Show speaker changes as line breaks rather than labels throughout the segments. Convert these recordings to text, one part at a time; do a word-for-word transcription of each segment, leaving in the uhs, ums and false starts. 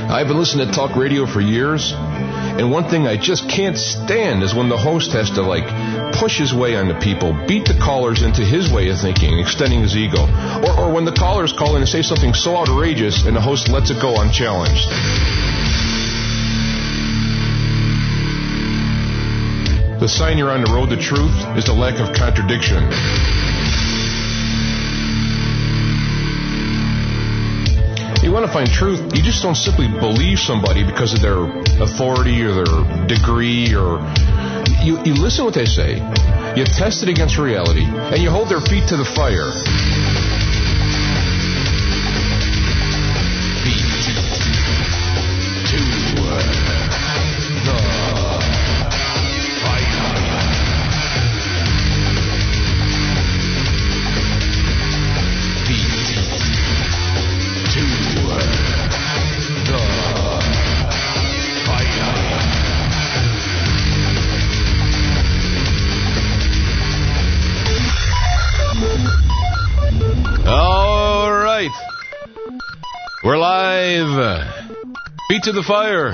I've been listening to talk radio for years, and one thing I just can't stand is when the host has to, like, push his way onto people, beat the callers into his way of thinking, extending his ego. Or, or when the callers call in and say something so outrageous, and the host lets it go unchallenged. The sign you're on the road to truth is the lack of contradiction. You want to find truth, you just don't simply believe somebody because of their authority or their degree, or you, you listen to what they say, you test it against reality, and you hold their feet to the fire. Feet to the fire. All right. We're live. Feet to the fire.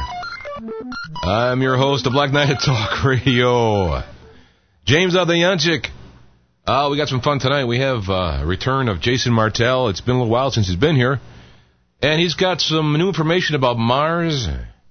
I'm your host of Black Knight at Talk Radio, James Adayanchik. Uh, we got some fun tonight. We have uh, a return of Jason Martell. It's been a little while since he's been here. And he's got some new information about Mars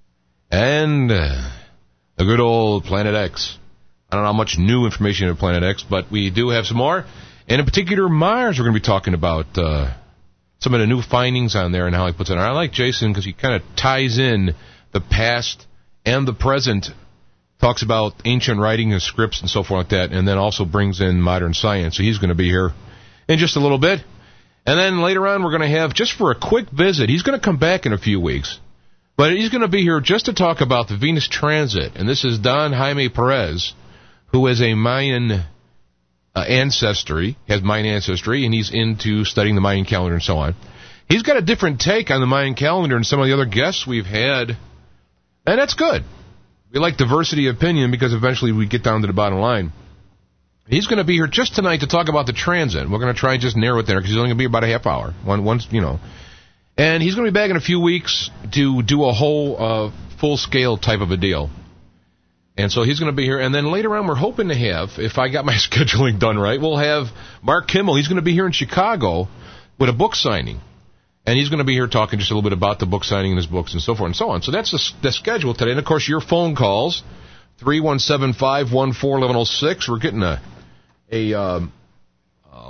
and uh, the good old Planet X. I don't know how much new information about Planet X, but we do have some more. And in particular, Mars, we're going to be talking about uh, some of the new findings on there and how he puts it on. I like Jason because he kind of ties in the past and the present, talks about ancient writing and scripts and so forth like that, and then also brings in modern science. So he's going to be here in just a little bit. And then later on, we're going to have, just for a quick visit, he's going to come back in a few weeks. But he's going to be here just to talk about the Venus transit. And this is Don Jaime Perez, who is a Mayan uh, ancestry, has Mayan ancestry, and he's into studying the Mayan calendar and so on. He's got a different take on the Mayan calendar than some of the other guests we've had. And that's good. We like diversity of opinion because eventually we get down to the bottom line. He's going to be here just tonight to talk about the transit. We're going to try and just narrow it there because he's only going to be about a half hour. One, once, you know. And he's going to be back in a few weeks to do a whole uh, full-scale type of a deal. And so he's going to be here. And then later on, we're hoping to have, if I got my scheduling done right, we'll have Mark Kimmel. He's going to be here in Chicago with a book signing. And he's going to be here talking just a little bit about the book signing and his books and so forth and so on. So that's the, the schedule today. And, of course, your phone calls, three one seven, five one four, one one zero six. We're getting a a, um, a,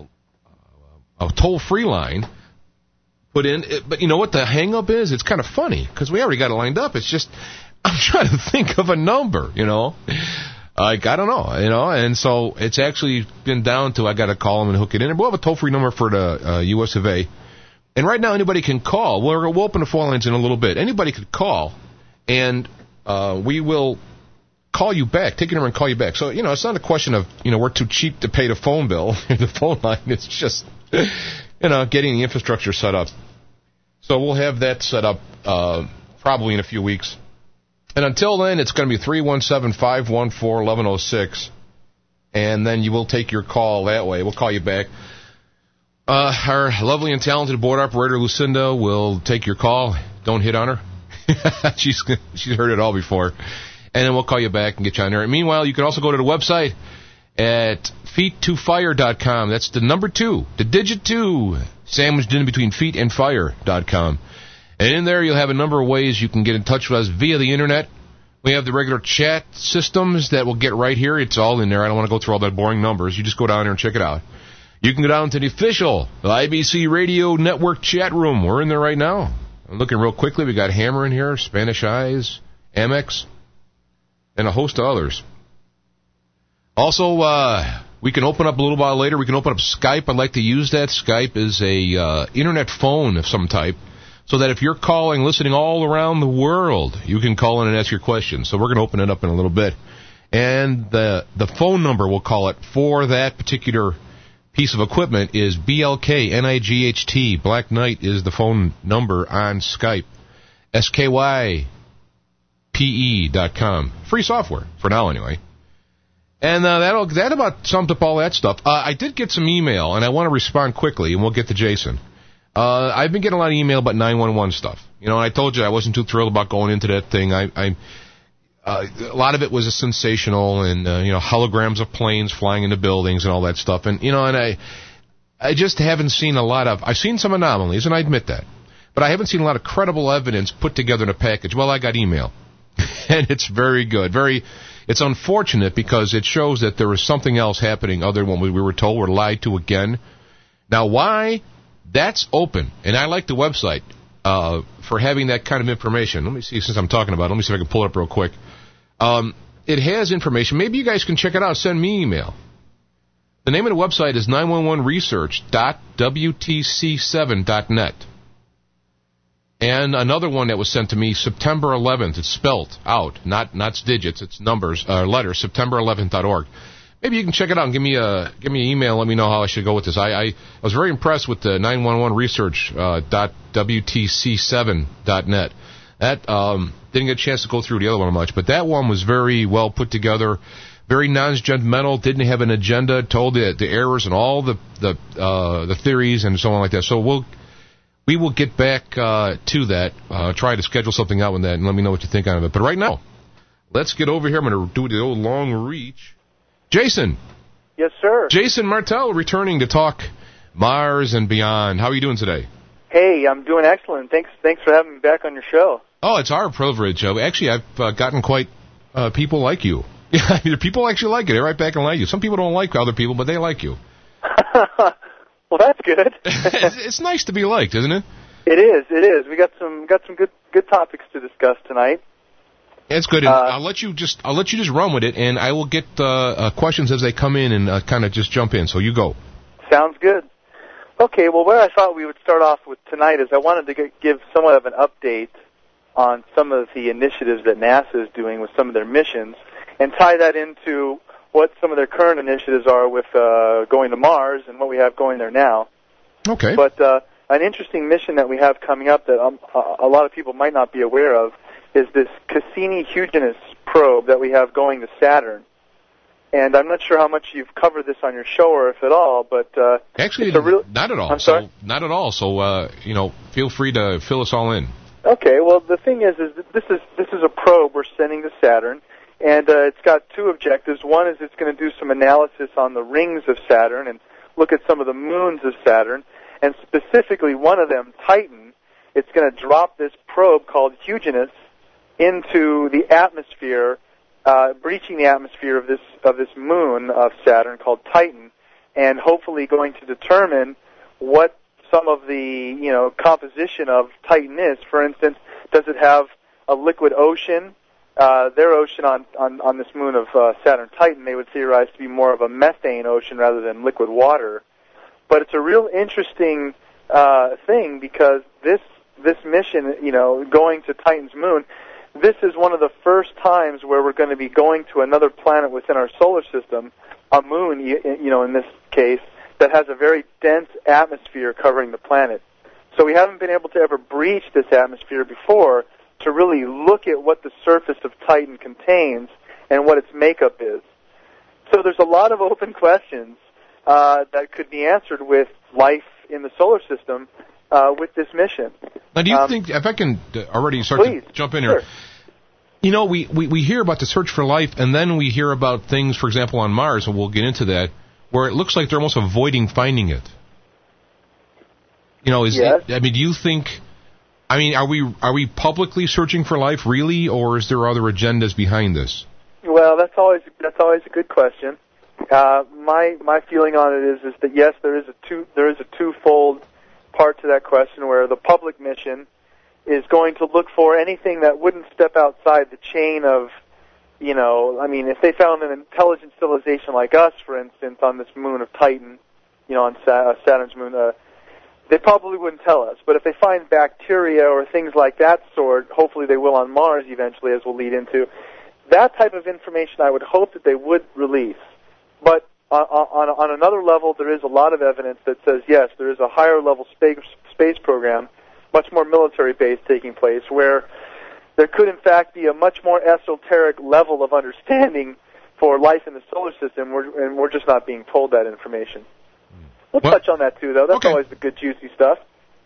a toll-free line put in. But you know what the hang-up is? It's kind of funny because we already got it lined up. It's just I'm trying to think of a number, you know. Like, I don't know, you know. And so it's actually been down to I got to call them and hook it in. And we'll have a toll-free number for the uh, U S of A. And right now anybody can call. We'll, we'll open the phone lines in a little bit. Anybody could call, and uh, we will call you back, take your number and call you back. So, you know, it's not a question of, you know, we're too cheap to pay the phone bill, the phone line. It's just, you know, getting the infrastructure set up. So we'll have that set up uh, probably in a few weeks. And until then, it's going to be three one seven, five one four, one one zero six. And then you will take your call that way. We'll call you back. Uh, our lovely and talented board operator, Lucinda, will take your call. Don't hit on her. she's she's heard it all before. And then we'll call you back and get you on there. And meanwhile, you can also go to the website at feet to fire dot com. That's the number two, the digit two, sandwiched in between feet and fire dot com. And in there, you'll have a number of ways you can get in touch with us via the Internet. We have the regular chat systems that will get right here. It's all in there. I don't want to go through all that boring numbers. You just go down there and check it out. You can go down to the official I B C Radio Network chat room. We're in there right now. I'm looking real quickly. We got Hammer in here, Spanish Eyes, Amex, and a host of others. Also, uh, we can open up a little while later. We can open up Skype. I'd like to use that. Skype is a uh, internet phone of some type, so that if you're calling, listening all around the world, you can call in and ask your questions. So we're going to open it up in a little bit. And the the phone number, we'll call it, for that particular piece of equipment is B L K N I G H T. Black Knight is the phone number on Skype. S K Y P E dot com. Free software, for now anyway. And uh, that'll, that about sums up all that stuff. Uh, I did get some email, and I want to respond quickly, and we'll get to Jason. Uh, I've been getting a lot of email about nine one one stuff. You know, I told you I wasn't too thrilled about going into that thing. I, I uh, a lot of it was a sensational, and uh, you know, holograms of planes flying into buildings and all that stuff. And you know, and I, I just haven't seen a lot of. I've seen some anomalies, and I admit that, but I haven't seen a lot of credible evidence put together in a package. Well, I got email, and it's very good. Very, it's unfortunate because it shows that there is something else happening other than what we were told. We're lied to again. Now, why? That's open, and I like the website. Uh, for having that kind of information. Let me see, since I'm talking about it, let me see if I can pull it up real quick. Um, it has information. Maybe you guys can check it out. Send me an email. The name of the website is nine one one research dot w t c seven dot net. And another one that was sent to me, September eleventh. It's spelt out, not not digits. It's numbers, uh, letters, september eleventh dot org. Maybe you can check it out and give me a give me an email. Let me know how I should go with this. I I, I was very impressed with the nine one one research dot w t c seven dot net. That um, didn't get a chance to go through the other one much, but that one was very well put together, very non-judgmental. Didn't have an agenda. Told the the errors and all the the uh, the theories and so on like that. So we'll we will get back uh, to that. Uh, try to schedule something out with that and let me know what you think of it. But right now, let's get over here. I'm going to do the old long reach. Jason.
Yes, sir.
Jason Martell returning to talk Mars and beyond. How are you doing today?
Hey, I'm doing excellent. Thanks Thanks for having me back on your show.
Oh, it's our privilege. Uh, actually, I've uh, gotten quite uh, people like you. Yeah, people actually like you. They write back and like you. Some people don't like other people, but they like you.
Well, that's good.
it's, it's nice to be liked, isn't it?
It is. It is. We got some got some good good topics to discuss tonight.
It's good. And uh, I'll let you just I'll let you just run with it, and I will get uh, uh, questions as they come in and uh, kind of just jump in. So you go.
Sounds good. Okay. Well, where I thought we would start off with tonight is I wanted to get, give somewhat of an update on some of the initiatives that NASA is doing with some of their missions, and tie that into what some of their current initiatives are with uh, going to Mars and what we have going there now.
Okay.
But uh, an interesting mission that we have coming up that um, a lot of people might not be aware of is this Cassini-Huygens probe that we have going to Saturn. And I'm not sure how much you've covered this on your show or if at all, but uh,
actually,
it's a real...
not at all.
I'm
so,
sorry?
Not at all. So, uh, you know, feel free to fill us all in.
Okay. Well, the thing is, is that this is this is a probe we're sending to Saturn, and uh, it's got two objectives. One is it's going to do some analysis on the rings of Saturn and look at some of the moons of Saturn, and specifically one of them, Titan. It's going to drop this probe called Huygens into the atmosphere, uh, breaching the atmosphere of this of this moon of Saturn called Titan, and hopefully going to determine what some of the you know composition of Titan is. For instance, does it have a liquid ocean? Uh, their ocean on, on, on this moon of uh, Saturn Titan, they would theorize to be more of a methane ocean rather than liquid water. But it's a real interesting uh, thing because this this mission, you know, going to Titan's moon, this is one of the first times where we're going to be going to another planet within our solar system, a moon, you know, in this case, that has a very dense atmosphere covering the planet. So we haven't been able to ever breach this atmosphere before to really look at what the surface of Titan contains and what its makeup is. So there's a lot of open questions uh, that could be answered with life in the solar system uh, with this mission.
Now, do you
um,
think, if I can already start
please,
to jump in here,
sure.
You know, we, we, we hear about the search for life, and then we hear about things, for example, on Mars, and we'll get into that, where it looks like they're almost avoiding finding it. You know, is
yes.
it, I mean, do you think... I mean, are we are we publicly searching for life, really, or is there other agendas behind this?
Well, that's always that's always a good question. Uh, my my feeling on it is is that yes, there is a two there is a twofold part to that question, where the public mission is going to look for anything that wouldn't step outside the chain of, you know, I mean, if they found an intelligent civilization like us, for instance, on this moon of Titan, you know, on Sa- Saturn's moon. Uh, They probably wouldn't tell us, but if they find bacteria or things like that sort, hopefully they will on Mars eventually, as we'll lead into. That type of information I would hope that they would release. But on, on, on another level, there is a lot of evidence that says, yes, there is a higher level space, space program, much more military-based taking place, where there could in fact be a much more esoteric level of understanding for life in the solar system, and we're just not being told that information. We'll
what?
touch on that, too, though. That's
okay.
always the good, juicy stuff.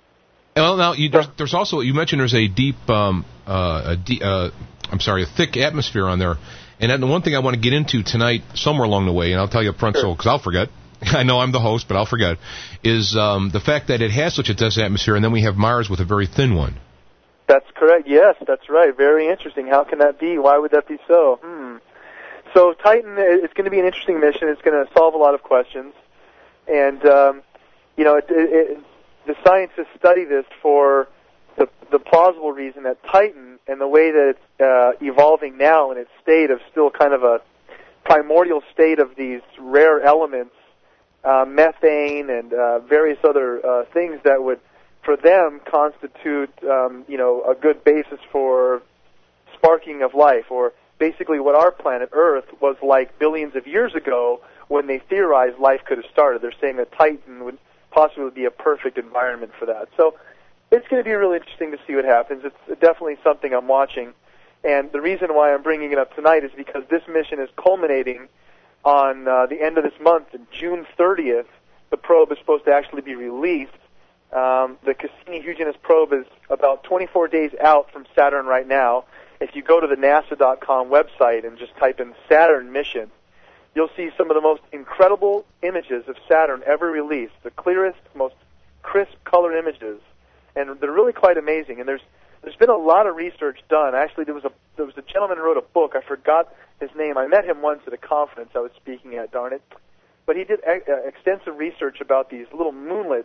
Well, now you, there's, there's also you mentioned there's a deep, um, uh, a de- uh, I'm sorry, a thick atmosphere on there, and then the one thing I want to get into tonight, somewhere along the way, and I'll tell you up front, sure. so because I'll forget. I know I'm the host, but I'll forget. Is um, the fact that it has such a dense atmosphere, and then we have Mars with a very thin one.
That's correct. Yes, that's right. Very interesting. How can that be? Why would that be so? Hmm. So Titan, it's going to be an interesting mission. It's going to solve a lot of questions, and um, you know, it, it, it, the scientists study this for the, the plausible reason that Titan, and the way that it's uh, evolving now in its state of still kind of a primordial state of these rare elements, uh, methane and uh, various other uh, things that would, for them, constitute um, you know, a good basis for sparking of life, or basically what our planet Earth was like billions of years ago when they theorized life could have started. They're saying that Titan would possibly be a perfect environment for that. So it's going to be really interesting to see what happens. It's definitely something I'm watching. And the reason why I'm bringing it up tonight is because this mission is culminating on uh, the end of this month, June thirtieth. The probe is supposed to actually be released. Um, the Cassini-Huygens probe is about twenty-four days out from Saturn right now. If you go to the NASA dot com website and just type in Saturn mission, you'll see some of the most incredible images of Saturn ever released, the clearest, most crisp color images, and they're really quite amazing. And there's there's been a lot of research done. Actually, there was a there was a gentleman who wrote a book. I forgot his name. I met him once at a conference I was speaking at, darn it. But he did ex- uh, extensive research about these little moonlets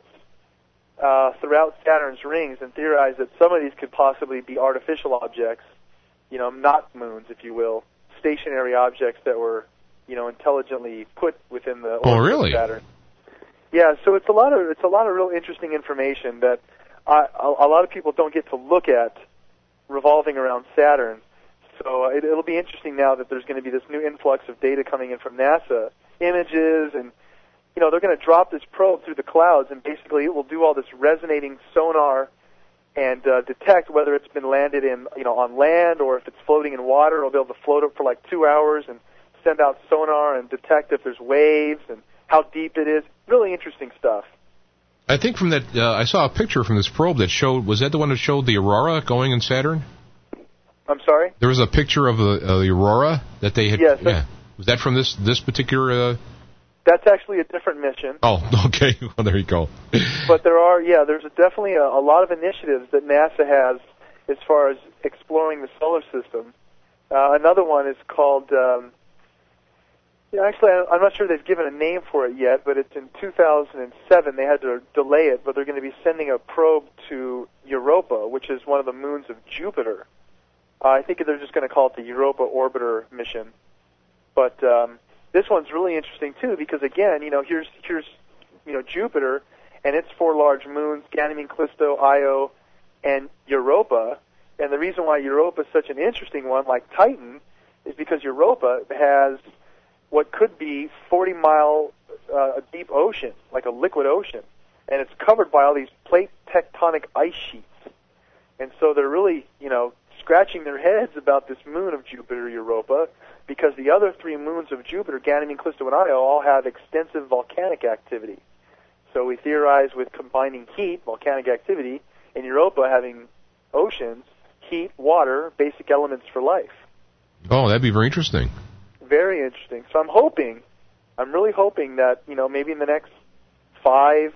uh, throughout Saturn's rings and theorized that some of these could possibly be artificial objects, you know, not moons, if you will, stationary objects that were, you know, intelligently put within the orbit
oh, really?
of Saturn. Yeah, so it's a lot of it's a lot of real interesting information that I, a, a lot of people don't get to look at revolving around Saturn. So uh, it, it'll be interesting now that there's going to be this new influx of data coming in from NASA, images, and you know they're going to drop this probe through the clouds, and basically it will do all this resonating sonar and uh, detect whether it's been landed in, you know, on land or if it's floating in water. It'll be able to float up for like two hours and send out sonar and detect if there's waves and how deep it is. Really interesting stuff.
I think from that, uh, I saw a picture from this probe that showed, was that the one that showed the aurora going in Saturn?
I'm sorry?
There was a picture of the, uh, the aurora that they had.
Yes.
Yeah. Was that from this this particular? Uh...
That's actually a different mission.
Oh, okay. Well, there you go.
But there are, yeah, there's a, definitely a, a lot of initiatives that NASA has as far as exploring the solar system. Uh, another one is called, um, you know, actually, I'm not sure they've given a name for it yet, but it's in two thousand seven. They had to delay it, but they're going to be sending a probe to Europa, which is one of the moons of Jupiter. Uh, I think they're just going to call it the Europa Orbiter mission. But um, this one's really interesting too, because again, you know, here's here's you know Jupiter and its four large moons, Ganymede, Callisto, Io, and Europa. And the reason why Europa is such an interesting one, like Titan, is because Europa has what could be forty mile uh, deep ocean, like a liquid ocean, and it's covered by all these plate tectonic ice sheets. And so they're really, you know, scratching their heads about this moon of Jupiter, Europa, because the other three moons of Jupiter, Ganymede, Callisto, and Io, all have extensive volcanic activity. So we theorize with combining heat, volcanic activity, and Europa having oceans, heat, water, basic elements for life.
Oh, that'd be very interesting.
Very interesting. So I'm hoping, I'm really hoping that, you know, maybe in the next five,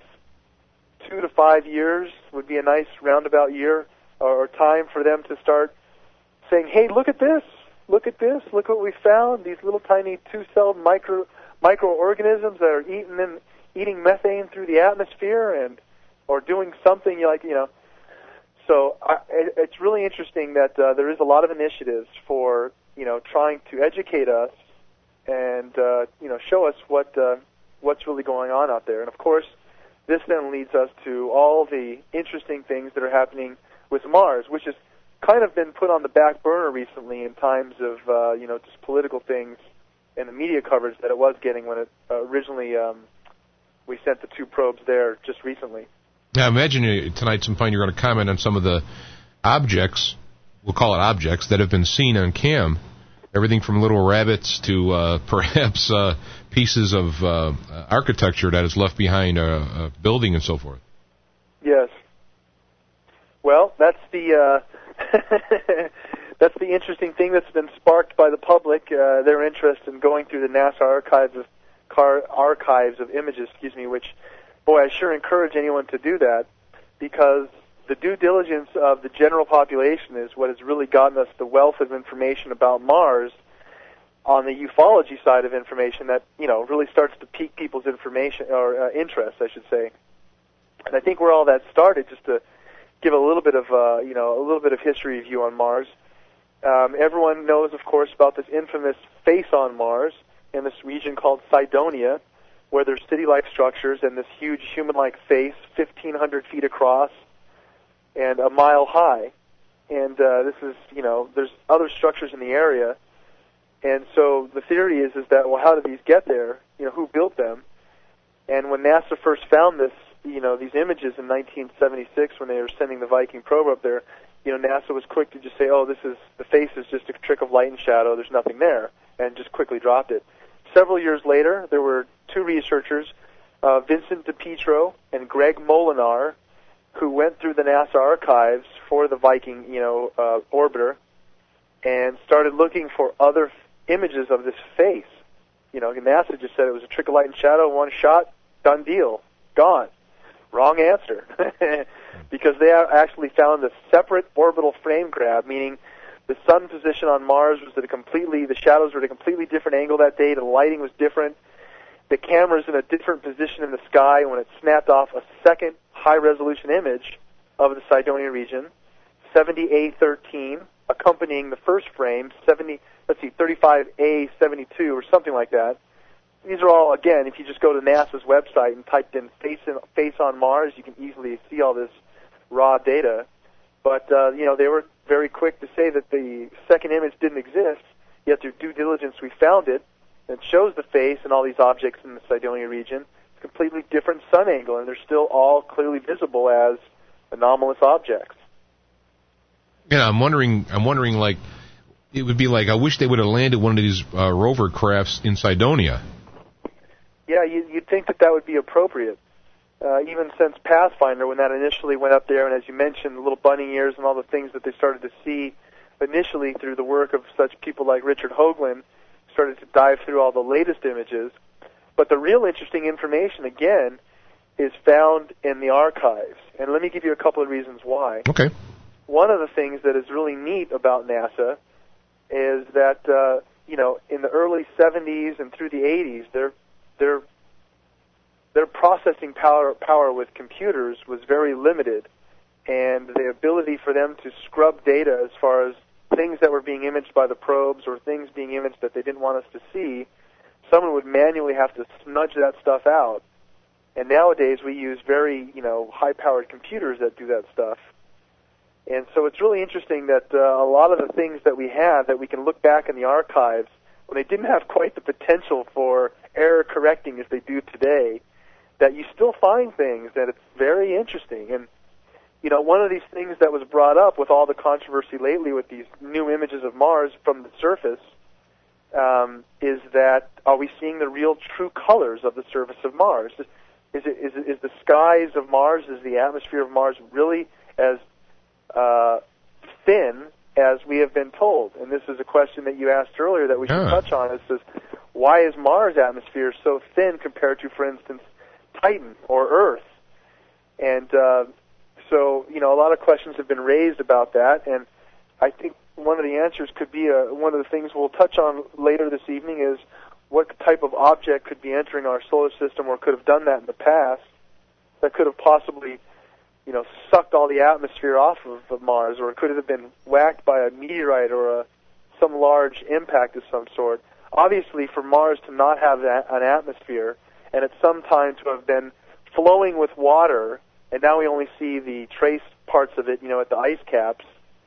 two to five years would be a nice roundabout year or time for them to start saying, hey, look at this, look at this, look what we found, these little tiny two-celled micro microorganisms that are eating in, eating methane through the atmosphere and or doing something like, you know. So I, it's really interesting that uh, there is a lot of initiatives for, you know, trying to educate us and, uh, you know, show us what uh, what's really going on out there. And, of course, this then leads us to all the interesting things that are happening with Mars, which has kind of been put on the back burner recently in times of, uh, you know, just political things and the media coverage that it was getting when it uh, originally um, we sent the two probes there just recently.
Now, imagine you, tonight sometime you're going to comment on some of the objects, we'll call it objects, that have been seen on cam. Everything from little rabbits to uh, perhaps uh, pieces of uh, architecture that is left behind a, a building and so forth.
Yes. Well, that's the uh, that's the interesting thing that's been sparked by the public, uh, their interest in going through the NASA archives of car, archives of images, excuse me. Which, boy, I sure encourage anyone to do that, because the due diligence of the general population is what has really gotten us the wealth of information about Mars on the ufology side of information that, you know, really starts to pique people's information or uh, interest, I should say. And I think where all that started, just to give a little bit of, uh, you know, a little bit of history view on Mars. Um, everyone knows, of course, about this infamous face on Mars in this region called Cydonia, where there's city-like structures and this huge human-like face, fifteen hundred feet across and a mile high. And uh, this is, you know, there's other structures in the area. And so the theory is, is that, well, how did these get there? You know, who built them? And when NASA first found this, you know, these images in nineteen seventy-six, when they were sending the Viking probe up there, you know, NASA was quick to just say, oh, this is, the face is just a trick of light and shadow, there's nothing there, and just quickly dropped it. Several years later, there were two researchers, uh, Vincent DiPietro and Greg Molinar, who went through the NASA archives for the Viking, you know, uh, orbiter, and started looking for other f- images of this face. You know, NASA just said it was a trick of light and shadow, one shot, done deal, gone. Wrong answer, because they actually found a separate orbital frame grab, meaning the sun position on Mars was at a completely, the shadows were at a completely different angle that day, the lighting was different, the camera's in a different position in the sky. When it snapped off a second high-resolution image of the Cydonia region, seventy A thirteen, accompanying the first frame, seventy, let's see, thirty-five A seventy-two or something like that. These are all, again, if you just go to NASA's website and typed in face, in, face on Mars, you can easily see all this raw data. But, uh, you know, they were very quick to say that the second image didn't exist, yet through due diligence we found it. It shows the face and all these objects in the Cydonia region. It's a completely different sun angle, and they're still all clearly visible as anomalous objects.
Yeah, I'm wondering, I'm wondering, like, it would be like, I wish they would have landed one of these uh, rover crafts in Cydonia.
Yeah, you, you'd think that that would be appropriate. Uh, even since Pathfinder, when that initially went up there, and as you mentioned, the little bunny ears and all the things that they started to see initially through the work of such people like Richard Hoagland, started to dive through all the latest images. But the real interesting information, again, is found in the archives. And let me give you a couple of reasons why.
Okay.
One of the things that is really neat about NASA is that, uh, you know, in the early seventies and through the eighties, their their their processing power power with computers was very limited, and the ability for them to scrub data as far as things that were being imaged by the probes or things being imaged that they didn't want us to see, someone would manually have to smudge that stuff out. And nowadays we use very, you know, high-powered computers that do that stuff. And so it's really interesting that uh, a lot of the things that we have that we can look back in the archives, when they didn't have quite the potential for error correcting as they do today, that you still find things that it's very interesting. And, you know, one of these things that was brought up with all the controversy lately with these new images of Mars from the surface um, is that, are we seeing the real true colors of the surface of Mars? Is, is, it, is, it, is the skies of Mars, is the atmosphere of Mars really as uh, thin as we have been told? And this is a question that you asked earlier that we should
yeah.
touch on. It says, why is Mars' atmosphere so thin compared to, for instance, Titan or Earth? And uh, so, you know, a lot of questions have been raised about that, and I think one of the answers could be, a, one of the things we'll touch on later this evening is what type of object could be entering our solar system or could have done that in the past that could have possibly, you know, sucked all the atmosphere off of, of Mars, or it could have been whacked by a meteorite or a, some large impact of some sort. Obviously, for Mars to not have that, an atmosphere, and at some time to have been flowing with water, and now we only see the trace parts of it, you know, at the ice caps,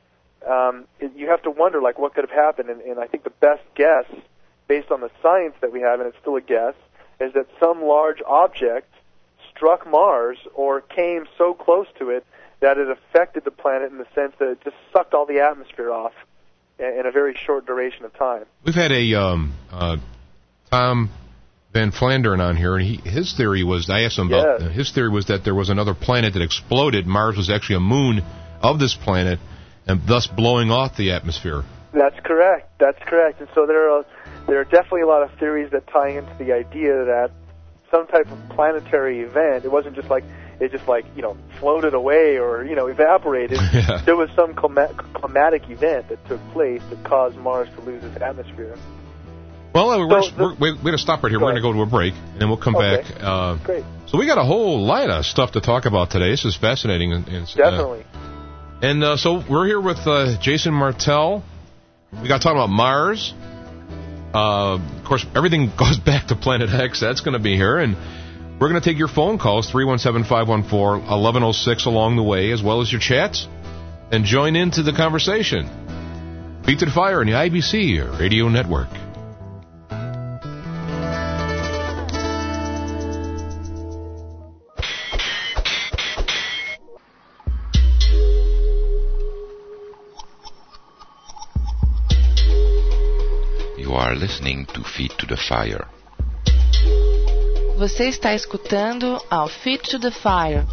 um, it, you have to wonder, like, what could have happened. And, and I think the best guess, based on the science that we have, and it's still a guess, is that some large object struck Mars or came so close to it that it affected the planet in the sense that it just sucked all the atmosphere off in, in a very short duration of time.
We've had a um, uh, Tom Van Flandern on here, and he, his theory was, I asked him about,
yes.
uh, his theory was that there was another planet that exploded. Mars was actually a moon of this planet and thus blowing off the atmosphere.
That's correct. That's correct. And so there are there are definitely a lot of theories that tie into the idea that some type of planetary event, it wasn't just like it just like, you know, floated away or, you know, evaporated.
Yeah.
There was some clima- climatic event that took place that caused Mars to lose its atmosphere.
Well, uh, we're,
So
we're,
the-
we're, we're going to stop right here.
Go
We're going to go to a break, and then we'll come
Okay.
back. Uh,
Great.
so we got a whole line of stuff to talk about today. This is fascinating. And, and, uh,
Definitely.
And uh, so we're here with uh, Jason Martell. We got to talk about Mars. Uh, of course, everything goes back to Planet X. That's going to be here. And we're going to take your phone calls, three one seven, five one four, one one zero six along the way, as well as your chats. And join into the conversation. Feet to the Fire on the I B C Radio Network.
You are listening to Feet to the Fire.
Você está escutando ao Feet to the Fire.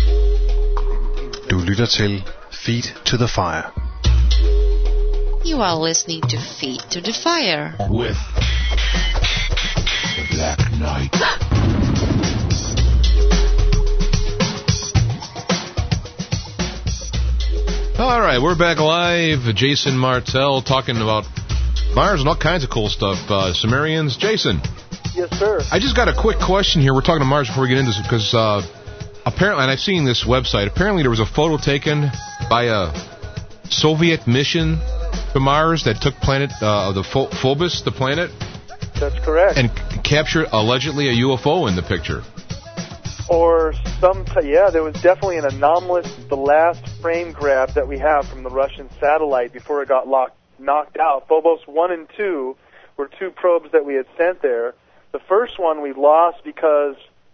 Du lytter til Feet to the Fire.
You are listening to Feet to the Fire.
With the Black Knight. All right, we're back live. Jason Martell talking about Mars and all kinds of cool stuff. Uh, Sumerians. Jason,
Yes, sir.
I just got a quick question here. We're talking to Mars before we get into this because uh, apparently, and I've seen this website, apparently there was a photo taken by a Soviet mission to Mars that took planet uh, the Pho- Phobos, the planet,
That's correct.
and c- captured allegedly a U F O in the picture.
Or some, t- yeah, there was definitely an anomalous, the last frame grab that we have from the Russian satellite before it got locked, knocked out. Phobos one and two were two probes that we had sent there. The first one we lost because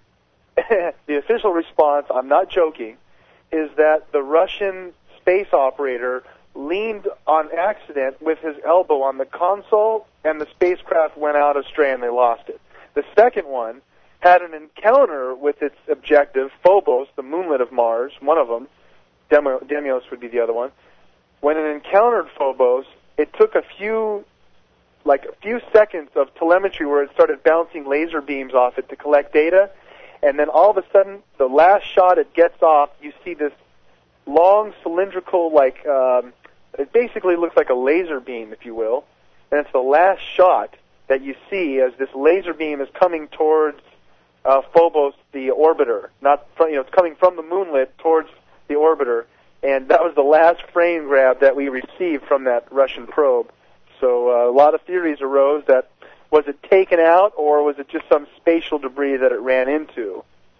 the official response, I'm not joking, is that the Russian space operator leaned on accident with his elbow on the console and the spacecraft went out astray and they lost it. The second one had an encounter with its objective, Phobos, the moonlet of Mars, one of them. Demo, Deimos would be the other one. When it encountered Phobos, it took a few, like a few seconds of telemetry where it started bouncing laser beams off it to collect data, and then all of a sudden, the last shot it gets off, you see this long cylindrical, like, um, it basically looks like a laser beam, if you will, and it's the last shot that you see as this laser beam is coming towards uh, Phobos, the orbiter. Not from, you know, it's coming from the moonlet towards the orbiter, and that was the last frame grab that we received from that Russian probe. So uh, a lot of theories arose that was it taken out or was it just some spatial debris that it ran into?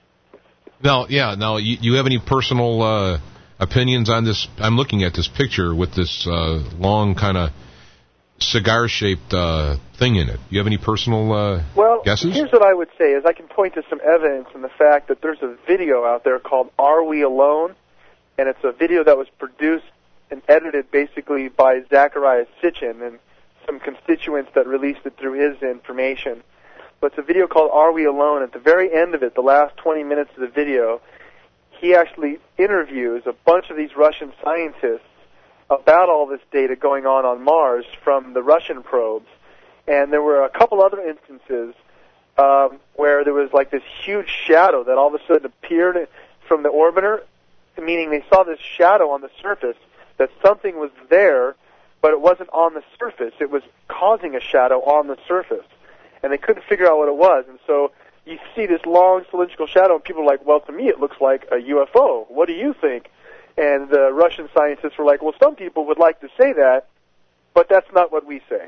Now, yeah, now, you, you have any personal uh, opinions on this? I'm looking at this picture with this uh, long kind of cigar-shaped uh, thing in it. You have any personal uh,
Well,
guesses?
here's what I would say is I can point to some evidence in the fact that there's a video out there called Are We Alone? And it's a video that was produced and edited basically by Zacharias Sitchin and some constituents that released it through his information. But it's a video called Are We Alone? At the very end of it, the last twenty minutes of the video, he actually interviews a bunch of these Russian scientists about all this data going on on Mars from the Russian probes. And there were a couple other instances um, where there was like this huge shadow that all of a sudden appeared from the orbiter, meaning they saw this shadow on the surface, that something was there, but it wasn't on the surface. It was causing a shadow on the surface. And they couldn't figure out what it was. And so you see this long cylindrical shadow, and people are like, well, to me it looks like a U F O. What do you think? And the Russian scientists were like, well, some people would like to say that, but that's not what we say.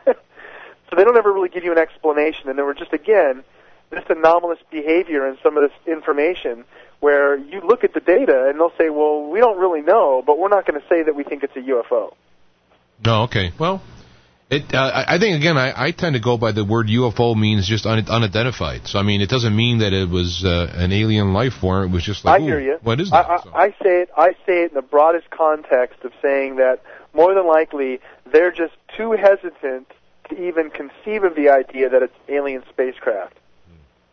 So they don't ever really give you an explanation. And there were just, again, this anomalous behavior in some of this information where you look at the data and they'll say, well, we don't really know, but we're not going to say that we think it's a U F O.
No, okay. Well, it. Uh, I think, again, I, I tend to go by the word U F O means just un- unidentified. So, I mean, it doesn't mean that it was uh, an alien life form. It was just like,
I hear you.
What is that?
I, I,
So-
I say it. I say it in the broadest context of saying that more than likely they're just too hesitant to even conceive of the idea that it's alien spacecraft,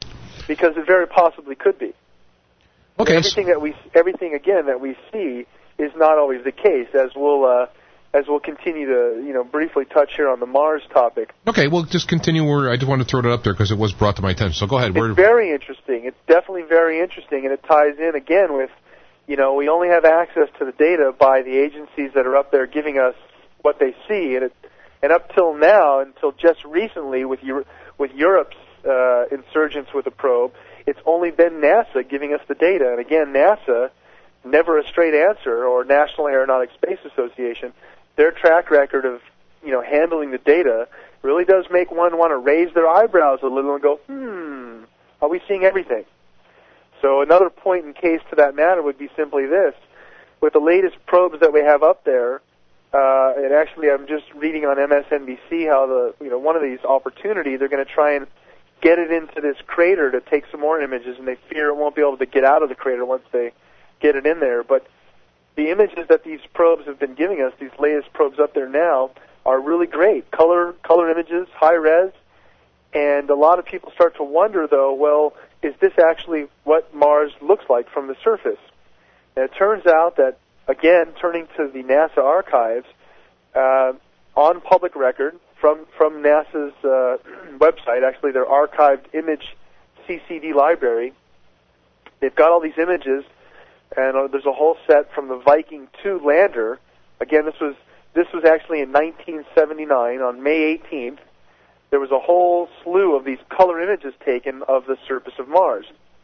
because it very possibly could be.
Okay.
Everything that we, everything again that we see is not always the case, as we'll uh, as we'll continue to you know briefly touch here on the Mars topic.
Okay, well, just continue. Where I just want to throw it up there because it was brought to my attention. So go ahead.
It's very interesting. It's definitely very interesting, and it ties in again with, you know, we only have access to the data by the agencies that are up there giving us what they see, and it, and up till now, until just recently, with Euro- with Europe's uh, insurgence with a probe, it's only been NASA giving us the data. And again, NASA, never a straight answer, or National Aeronautic Space Association, their track record of, you know, handling the data really does make one want to raise their eyebrows a little and go, hmm, are we seeing everything? So another point in case to that matter would be simply this. With the latest probes that we have up there, uh, and actually I'm just reading on M S N B C how the, you know, one of these opportunities, they're going to try and get it into this crater to take some more images, and they fear it won't be able to get out of the crater once they get it in there. But the images that these probes have been giving us, these latest probes up there now, are really great. Color, color images, high res, and a lot of people start to wonder, though, well, is this actually what Mars looks like from the surface? And it turns out that, again, turning to the NASA archives, uh, on public record, from, from NASA's uh, website, actually their archived image C C D library, they've got all these images, and uh, there's a whole set from the Viking two lander. Again, this was this was actually in nineteen seventy-nine, on May eighteenth. There was a whole slew of these color images taken of the surface of Mars.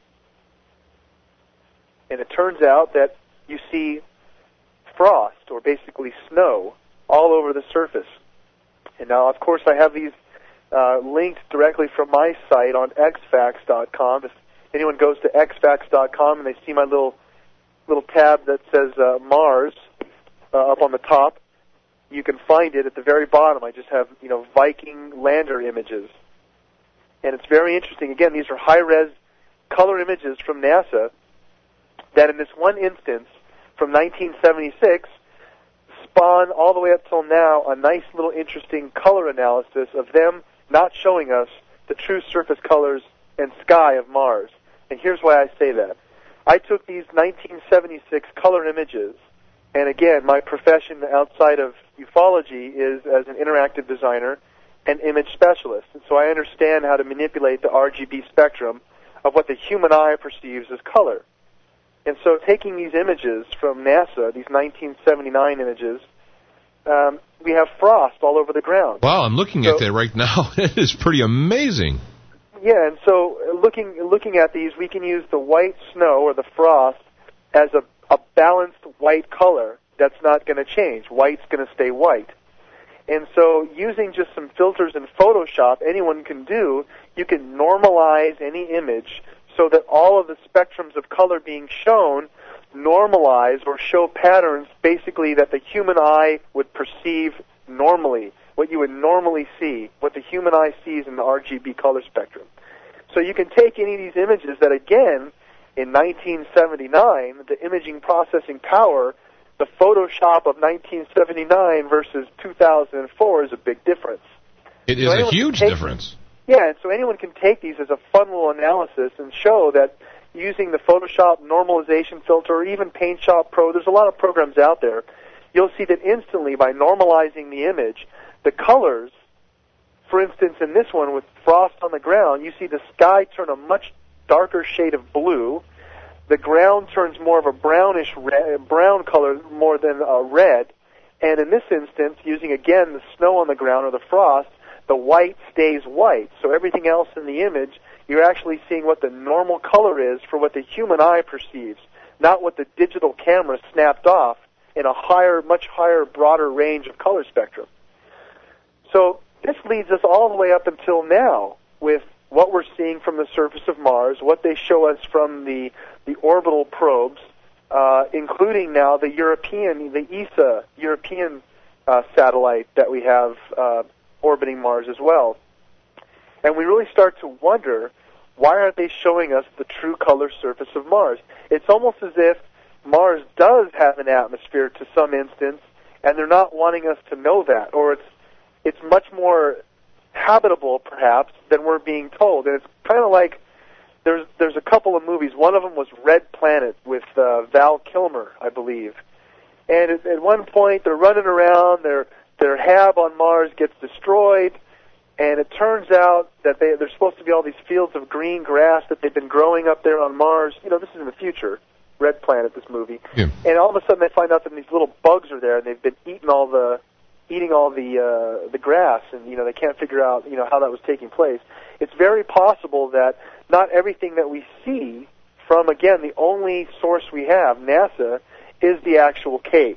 And it turns out that you see frost, or basically snow, all over the surface. And now, of course, I have these uh, linked directly from my site on x fax dot com. If anyone goes to x fax dot com and they see my little little tab that says uh, Mars uh, up on the top, you can find it at the very bottom. I just have, you know, Viking lander images. And it's very interesting. Again, these are high-res color images from NASA that in this one instance from nineteen seventy-six spawn all the way up till now a nice little interesting color analysis of them not showing us the true surface colors and sky of Mars. And here's why I say that. I took these nineteen seventy-six color images, and again, my profession outside of ufology is as an interactive designer and image specialist. And so I understand how to manipulate the R G B spectrum of what the human eye perceives as color. And so taking these images from NASA, these nineteen seventy-nine images, um, we have frost all over the ground.
Wow, I'm looking so, at that right now. It is pretty amazing.
Yeah, and so looking looking at these, we can use the white snow or the frost as a, a balanced white color that's not going to change. White's going to stay white. And so using just some filters in Photoshop, anyone can do, you can normalize any image so that all of the spectrums of color being shown normalize or show patterns basically that the human eye would perceive normally, what you would normally see, what the human eye sees in the R G B color spectrum. So you can take any of these images that, again, in nineteen seventy-nine, the imaging processing power, the Photoshop of nineteen seventy-nine versus two thousand four is a big difference.
It is
so
a huge
take,
difference.
Yeah, and so anyone can take these as a fun little analysis and show that using the Photoshop normalization filter or even PaintShop Pro, there's a lot of programs out there, you'll see that instantly by normalizing the image, the colors, for instance, in this one with frost on the ground, you see the sky turn a much darker shade of blue. The ground turns more of a brownish red, brown color more than a red. And in this instance, using, again, the snow on the ground or the frost, the white stays white. So everything else in the image, you're actually seeing what the normal color is for what the human eye perceives, not what the digital camera snapped off in a higher, much higher, broader range of color spectrum. So this leads us all the way up until now with what we're seeing from the surface of Mars, what they show us from the, the orbital probes, uh, including now the European, the E S A European uh, satellite that we have uh, orbiting Mars as well. And we really start to wonder, why aren't they showing us the true color surface of Mars? It's almost as if Mars does have an atmosphere to some instance, and they're not wanting us to know that, or it's it's much more habitable, perhaps, than we're being told. And it's kind of like there's there's a couple of movies. One of them was Red Planet with uh, Val Kilmer, I believe. And at, at one point, they're running around, their their hab on Mars gets destroyed, and it turns out that they, there's supposed to be all these fields of green grass that they've been growing up there on Mars. You know, this is in the future, Red Planet, this movie.
Yeah.
And all of a sudden they find out that these little bugs are there, and they've been eating all the eating all the uh, the grass, and you know they can't figure out you know how that was taking place. It's very possible that not everything that we see from, again, the only source we have, NASA, is the actual case.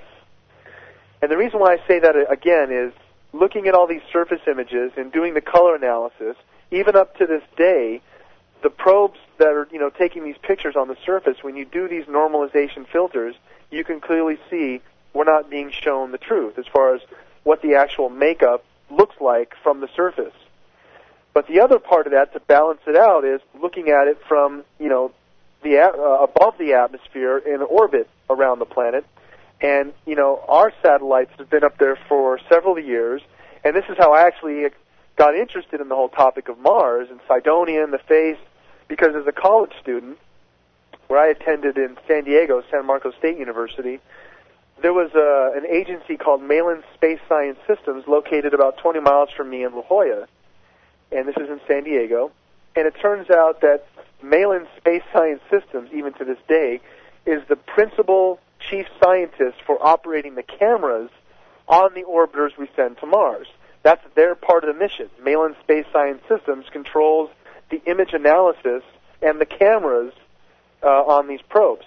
And the reason why I say that, again, is looking at all these surface images and doing the color analysis, even up to this day, the probes that are, you know, taking these pictures on the surface, when you do these normalization filters, you can clearly see we're not being shown the truth as far as what the actual makeup looks like from the surface. But the other part of that, to balance it out, is looking at it from, you know, the uh, above the atmosphere in orbit around the planet. And, you know, our satellites have been up there for several years, and this is how I actually got interested in the whole topic of Mars and Cydonia and the face, because as a college student, where I attended in San Diego, San Marcos State University, there was a, an agency called Malin Space Science Systems located about twenty miles from me in La Jolla, and this is in San Diego. And it turns out that Malin Space Science Systems, even to this day, is the principal chief scientist for operating the cameras on the orbiters we send to Mars. That's their part of the mission. Malin Space Science Systems controls the image analysis and the cameras uh, on these probes.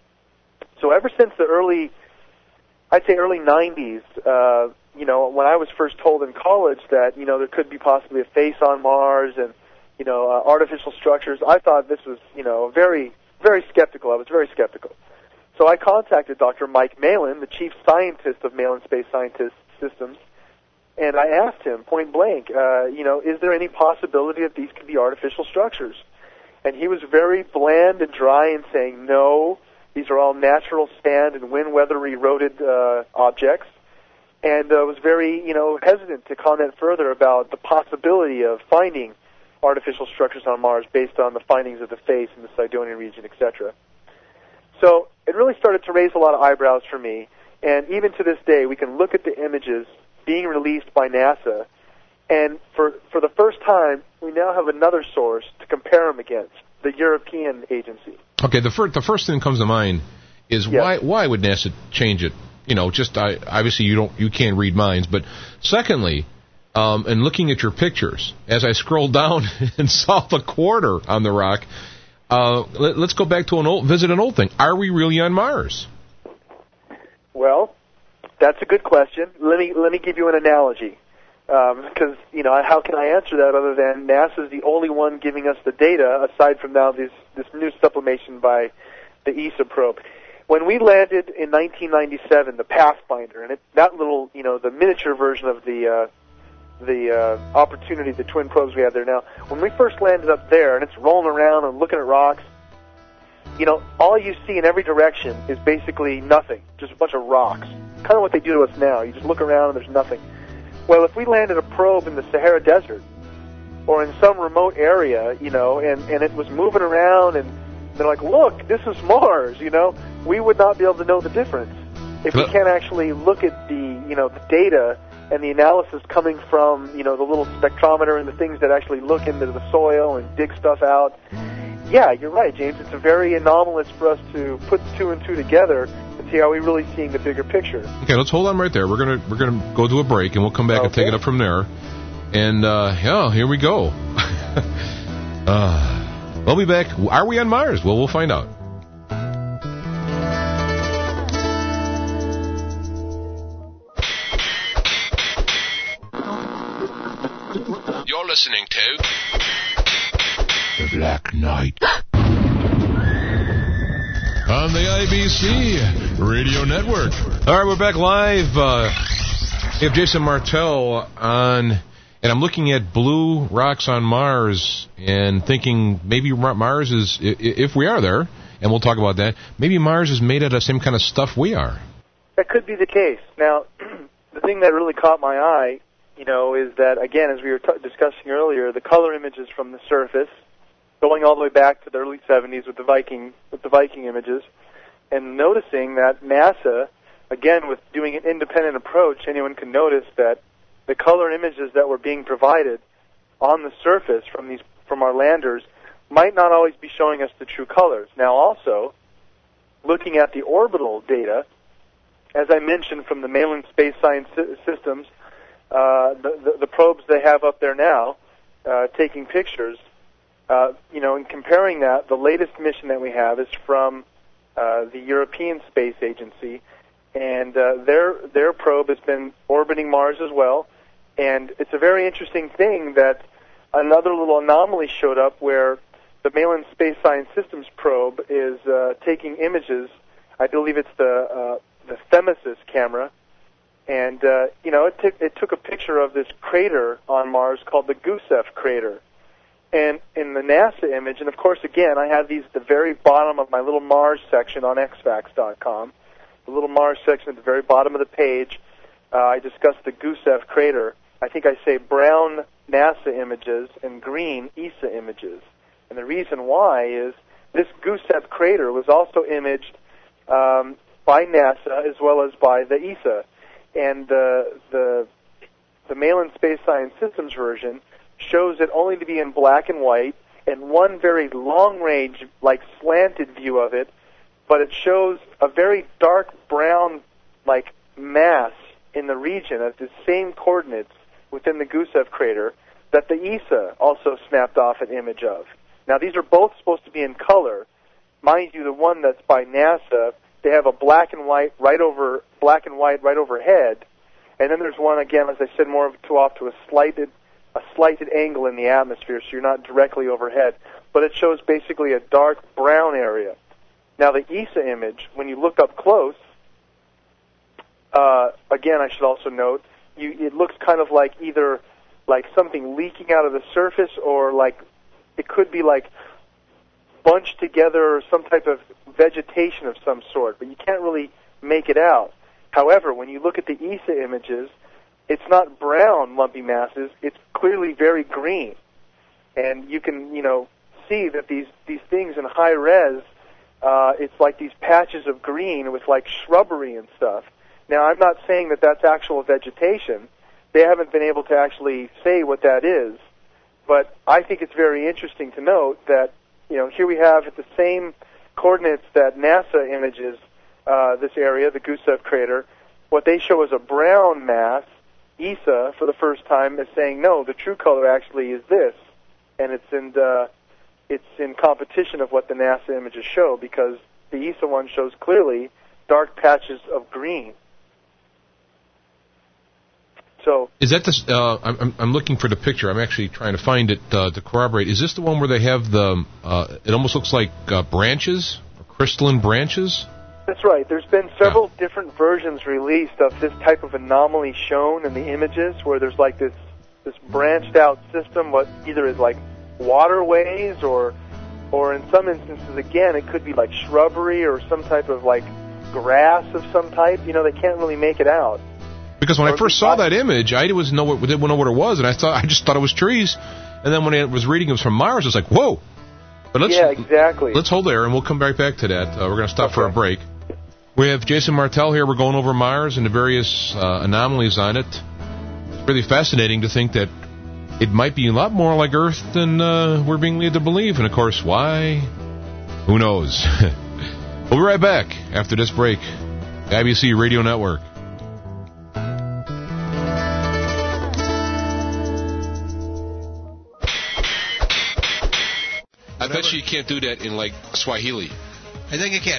So ever since the early, I'd say early nineties, uh, you know, when I was first told in college that, you know, there could be possibly a face on Mars and, you know, uh, artificial structures, I thought this was, you know, very, very skeptical. I was very skeptical. So I contacted Doctor Mike Malin, the chief scientist of Malin Space Science Systems, and I asked him point blank, uh, you know, is there any possibility that these could be artificial structures? And he was very bland and dry in saying, no, these are all natural sand and wind-weather eroded uh, objects, and uh, was very, you know, hesitant to comment further about the possibility of finding artificial structures on Mars based on the findings of the face in the Cydonia region, et cetera. So it really started to raise a lot of eyebrows for me, and even to this day, we can look at the images being released by NASA, and for for the first time, we now have another source to compare them against, the European agency.
Okay, the first the first thing that comes to mind is
yes.
why why would NASA change it? You know, just I, obviously you don't you can't read minds, but secondly, um, and looking at your pictures, as I scrolled down and saw the quarter on the rock, uh, let, let's go back to an old visit an old thing. Are we really on Mars?
Well, that's a good question. Let me let me give you an analogy, because um, you know how can I answer that other than NASA is the only one giving us the data, aside from now this this new sublimation by the E S A probe. When we landed in nineteen ninety-seven, the Pathfinder, and it, that little, you know, the miniature version of the uh, the uh, Opportunity, the twin probes we have there now. When we first landed up there, and it's rolling around and looking at rocks, you know, all you see in every direction is basically nothing, just a bunch of rocks. Kind of what they do to us now. You just look around and there's nothing. Well, if we landed a probe in the Sahara Desert or in some remote area, you know, and, and it was moving around and they're like, look, this is Mars, you know, we would not be able to know the difference if we can't actually look at the, you know, the data and the analysis coming from, you know, the little spectrometer and the things that actually look into the soil and dig stuff out. Yeah, you're right, James. It's a very anomalous for us to put two and two together and see how we're really seeing the bigger picture.
Okay, let's hold on right there. We're gonna we're gonna go to a break and we'll come back okay. and take it up from there. And uh, yeah, here we go. uh, we'll be back. Are we on Mars? Well, we'll find out.
You're listening to
The Black Knight on the I B C Radio Network. All right, we're back live. Uh, we have Jason Martell on, and I'm looking at blue rocks on Mars and thinking maybe Mars is, if we are there, and we'll talk about that, maybe Mars is made out of the same kind of stuff we are.
That could be the case. Now, the thing that really caught my eye, you know, is that, again, as we were t- discussing earlier, the color images from the surface, going all the way back to the early seventies with the Viking with the Viking images, and noticing that NASA, again, with doing an independent approach, anyone can notice that the color images that were being provided on the surface from these from our landers might not always be showing us the true colors. Now, also, looking at the orbital data, as I mentioned from the Malin Space Science Systems, uh, the, the, the probes they have up there now, uh, taking pictures, uh, you know, in comparing that, the latest mission that we have is from uh, the European Space Agency, and uh, their their probe has been orbiting Mars as well, and it's a very interesting thing that another little anomaly showed up where the Malin Space Science Systems probe is uh, taking images. I believe it's the uh, the Themis camera, and uh, you know it took it took a picture of this crater on Mars called the Gusev crater. And in the NASA image, and of course, again, I have these at the very bottom of my little Mars section on X Facts dot com. The little Mars section at the very bottom of the page, uh, I discussed the Gusev crater. I think I say brown NASA images and green E S A images. And the reason why is this Gusev crater was also imaged um, by NASA as well as by the E S A. And uh, the the Malin Space Science Systems version shows it only to be in black and white, and one very long-range, like slanted view of it, but it shows a very dark brown, like, mass in the region at the same coordinates within the Gusev crater that the E S A also snapped off an image of. Now, these are both supposed to be in color. Mind you, the one that's by NASA, they have a black and white right over black and white right overhead, and then there's one again, as I said, more to off to a slighted a slighted angle in the atmosphere, so you're not directly overhead, but it shows basically a dark brown area. Now, the E S A image, when you look up close, uh, again, I should also note, you, it looks kind of like either like something leaking out of the surface, or like it could be like bunched together or some type of vegetation of some sort, but you can't really make it out. However, when you look at the E S A images, it's not brown lumpy masses, it's clearly very green. And you can, you know, see that these, these things in high res, uh, it's like these patches of green with like shrubbery and stuff. Now, I'm not saying that that's actual vegetation. They haven't been able to actually say what that is. But I think it's very interesting to note that, you know, here we have at the same coordinates that NASA images uh, this area, the Gusev crater, what they show as a brown mass. E S A, for the first time, is saying, no, the true color actually is this. And it's in the, it's in competition of what the NASA images show, because the E S A one shows clearly dark patches of green. So
is that this? Uh, I'm I'm looking for the picture. I'm actually trying to find it uh, to corroborate. Is this the one where they have the? Uh, it almost looks like uh, branches, or crystalline branches.
That's right. There's been several yeah. different versions released of this type of anomaly shown in the images, where there's like this this branched out system, what either is like waterways, or or in some instances, again, it could be like shrubbery or some type of like grass of some type. You know, they can't really make it out.
Because when I first saw that image, I didn't know what, didn't know what it was, and I thought I just thought it was trees. And then when I was reading it was from Mars, I was like, whoa. But let's,
yeah, exactly.
Let's hold there, and we'll come right back to that. Uh, we're going to stop okay. for a break. We have Jason Martell here. We're going over Mars and the various uh, anomalies on it. It's really fascinating to think that it might be a lot more like Earth than uh, we're being led to believe. And, of course, why? Who knows? We'll be right back after this break. The I B C Radio Network. I bet you can't do that in, like, Swahili.
I think you can.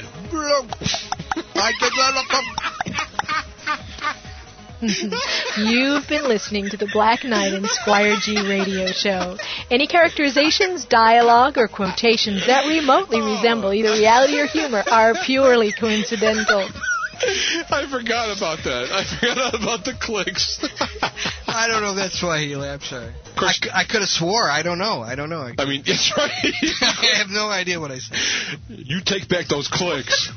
You've been listening to the Black Knight and Squire G radio show. Any characterizations, dialogue, or quotations that remotely resemble either reality or humor are purely coincidental.
I forgot about that. I forgot about the clicks.
I don't know if that's Swahili. I'm sorry. I, I could have swore. I don't know. I don't know. I,
I mean, that's right.
I have no idea what I said.
You take back those clicks.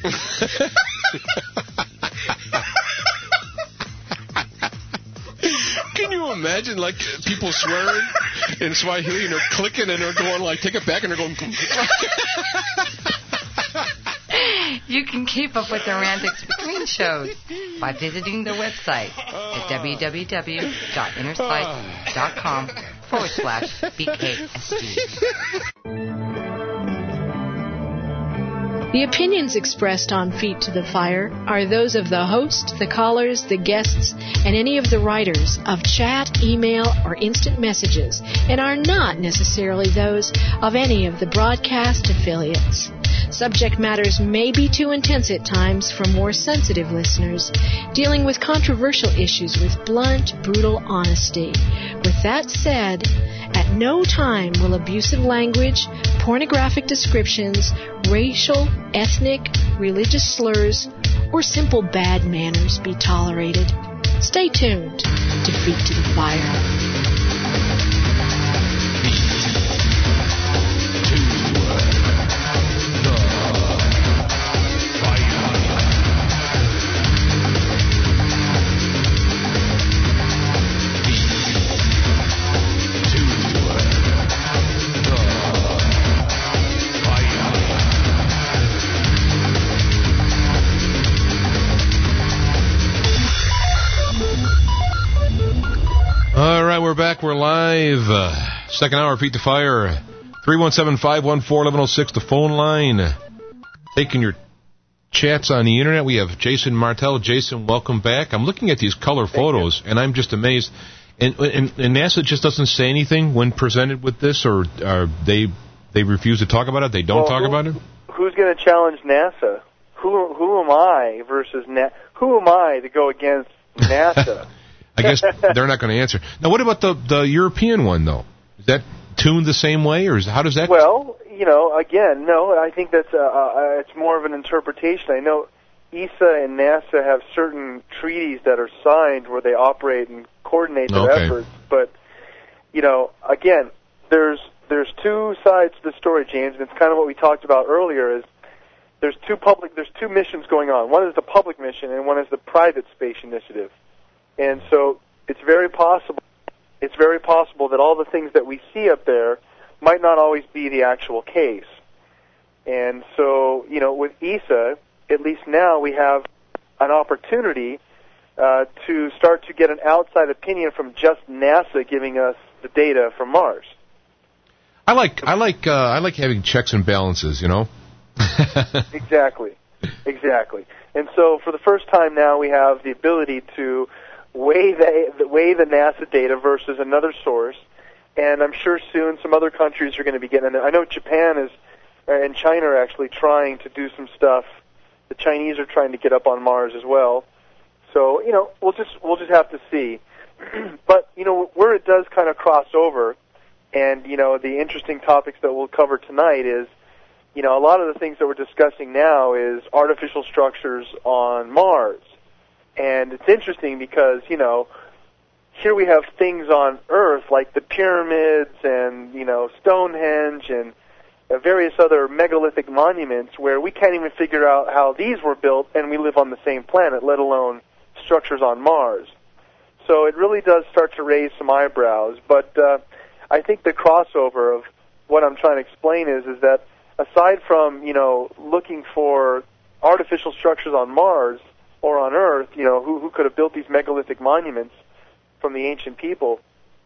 Can you imagine, like, people swearing in Swahili and they're clicking and they're going, like, take it back, and they're going...
You can keep up with their antics between shows by visiting their website at www.innersight.com forward slash BKSD.
The opinions expressed on Feet to the Fire are those of the host, the callers, the guests, and any of the writers of chat, email, or instant messages, and are not necessarily those of any of the broadcast affiliates. Subject matters may be too intense at times for more sensitive listeners, dealing with controversial issues with blunt, brutal honesty. With that said, at no time will abusive language, pornographic descriptions, racial, ethnic, religious slurs, or simple bad manners be tolerated. Stay tuned to Feet to the Fire.
All right, we're back. We're live. Uh, second hour, Feet to Fire. three one seven, five one four, one one zero six, the phone line. Taking your chats on the internet. We have Jason Martell. Jason, welcome back. I'm looking at these color photos, and I'm just amazed. And, and, and NASA just doesn't say anything when presented with this, or are they they refuse to talk about it? They don't
well,
talk
who,
about it?
Who's going to challenge NASA? Who who am I versus NASA? Who am I to go against NASA?
I guess they're not going to answer. Now, what about the the European one, though? Is that tuned the same way, or is how does that?
Well, you know, again, no. I think that's uh, uh, it's more of an interpretation. I know E S A and NASA have certain treaties that are signed where they operate and coordinate their
Okay.
efforts. But you know, again, there's there's two sides to the story, James, and it's kind of what we talked about earlier. Is there's two public there's two missions going on. One is the public mission, and one is the private space initiative. And so it's very possible it's very possible that all the things that we see up there might not always be the actual case. And so, you know, with E S A, at least now we have an opportunity uh, to start to get an outside opinion from just NASA giving us the data from Mars.
I like I like uh, I like having checks and balances, you know.
Exactly, exactly. And so, for the first time now, we have the ability to weigh the weigh the NASA data versus another source, and I'm sure soon some other countries are going to be getting it. I know Japan is and China are actually trying to do some stuff. The Chinese are trying to get up on Mars as well. So you know, we'll just we'll just have to see. But you know, where it does kind of cross over, and you know, the interesting topics that we'll cover tonight is, you know, a lot of the things that we're discussing now is artificial structures on Mars. And it's interesting because, you know, here we have things on Earth like the pyramids and, you know, Stonehenge and uh, various other megalithic monuments where we can't even figure out how these were built, and we live on the same planet, let alone structures on Mars. So it really does start to raise some eyebrows. But uh, I think the crossover of what I'm trying to explain is, is that aside from, you know, looking for artificial structures on Mars, or on Earth, you know, who, who could have built these megalithic monuments from the ancient people,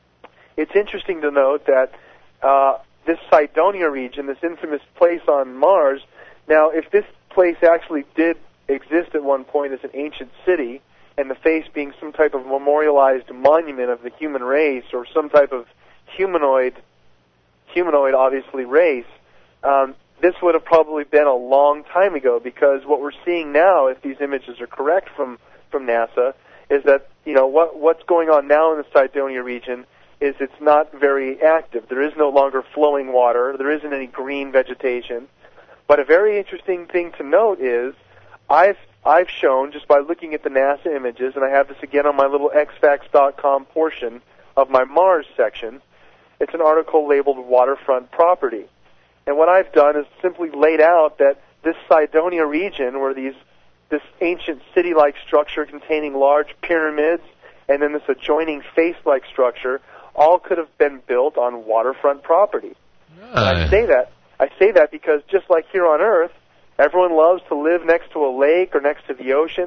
it's interesting to note that uh, this Cydonia region, this infamous place on Mars, now if this place actually did exist at one point as an ancient city, and the face being some type of memorialized monument of the human race, or some type of humanoid, humanoid obviously race, um, this would have probably been a long time ago, because what we're seeing now, if these images are correct from, from NASA, is that, you know, what what's going on now in the Cydonia region is it's not very active. There is no longer flowing water. There isn't any green vegetation. But a very interesting thing to note is I've I've shown, just by looking at the NASA images, and I have this again on my little X facts dot com portion of my Mars section, it's an article labeled Waterfront Property. And what I've done is simply laid out that this Cydonia region, where these this ancient city-like structure containing large pyramids and then this adjoining face-like structure, all could have been built on waterfront property. Uh. And I say that I say that because just like here on Earth, everyone loves to live next to a lake or next to the ocean,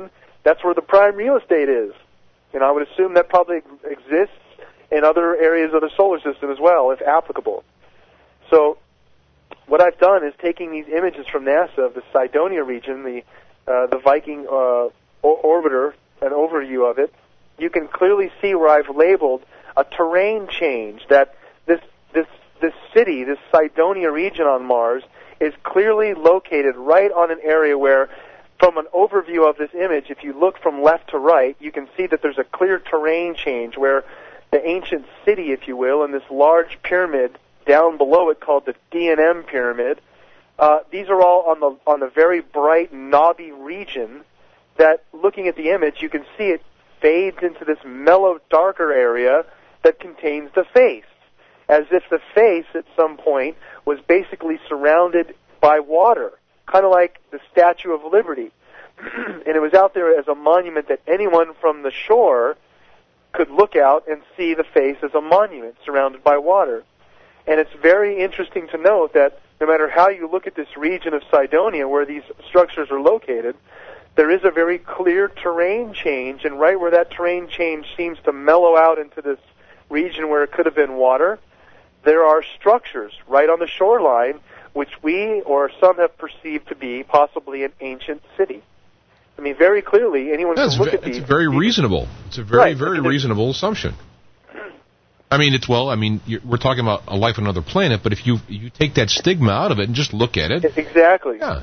That's where the prime real estate is. And I would assume that probably exists in other areas of the solar system as well, if applicable. So what I've done is taking these images from NASA of the Cydonia region, the uh, the Viking uh, orbiter, an overview of it. You can clearly see where I've labeled a terrain change, that this this this city, this Cydonia region on Mars, is clearly located right on an area where, from an overview of this image, if you look from left to right, you can see that there's a clear terrain change where the ancient city, if you will, and this large pyramid down below it called the D N M pyramid, uh, these are all on the on the very bright, knobby region that, looking at the image, you can see it fades into this mellow, darker area that contains the face, as if the face at some point was basically surrounded by water, kind of like the Statue of Liberty. And it was out there as a monument that anyone from the shore could look out and see the face as a monument surrounded by water. And it's very interesting to note that no matter how you look at this region of Cydonia where these structures are located, there is a very clear terrain change, and right where that terrain change seems to mellow out into this region where it could have been water, there are structures right on the shoreline which we or some have perceived to be possibly an ancient city. I mean, very clearly, anyone
That's
can look
ve-
at these.
It's very
these,
reasonable. It's a very,
right,
very
I mean,
reasonable assumption. I mean, it's, well, I mean, you're, we're talking about a life on another planet, but if you you take that stigma out of it and just look at it.
Exactly.
Yeah.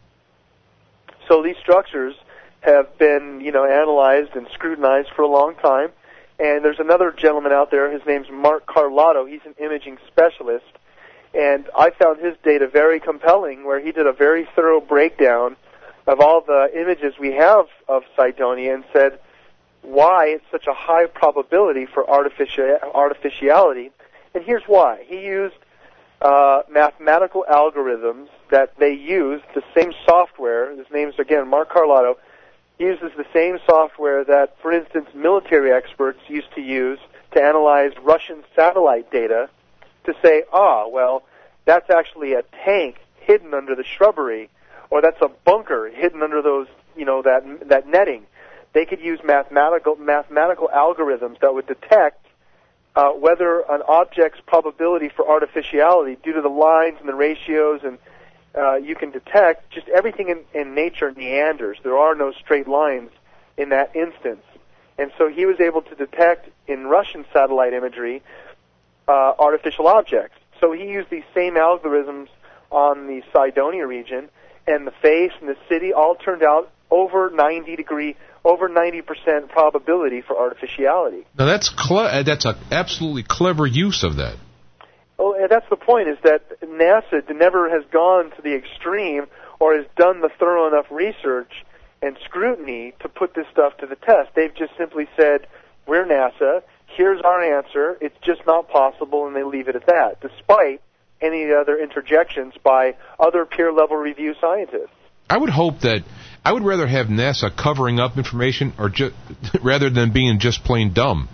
So these structures have been, you know, analyzed and scrutinized for a long time. And there's another gentleman out there, his name's Mark Carlotto. He's an imaging specialist. And I found his data very compelling, where he did a very thorough breakdown of all the images we have of Cydonia and said why it's such a high probability for artificial, artificiality. And here's why. He used uh, mathematical algorithms that they use, the same software. His name's, again, Mark Carlotto. He uses the same software that, for instance, military experts used to use to analyze Russian satellite data to say, ah, well, that's actually a tank hidden under the shrubbery, or that's a bunker hidden under those, you know, that that netting. They could use mathematical mathematical algorithms that would detect uh, whether an object's probability for artificiality, due to the lines and the ratios, and uh, you can detect just everything in, in nature meanders. There are no straight lines in that instance. And so he was able to detect in Russian satellite imagery uh, artificial objects. So he used these same algorithms on the Cydonia region, and the face and the city all turned out over ninety degree, over ninety percent probability for artificiality.
Now that's cle- that's an absolutely clever use of that.
Oh, and that's the point, is that NASA never has gone to the extreme or has done the thorough enough research and scrutiny to put this stuff to the test. They've just simply said, we're NASA, here's our answer, it's just not possible, and they leave it at that, despite any other interjections by other peer-level review scientists.
I would hope that, I would rather have NASA covering up information or ju- rather than being just plain dumb.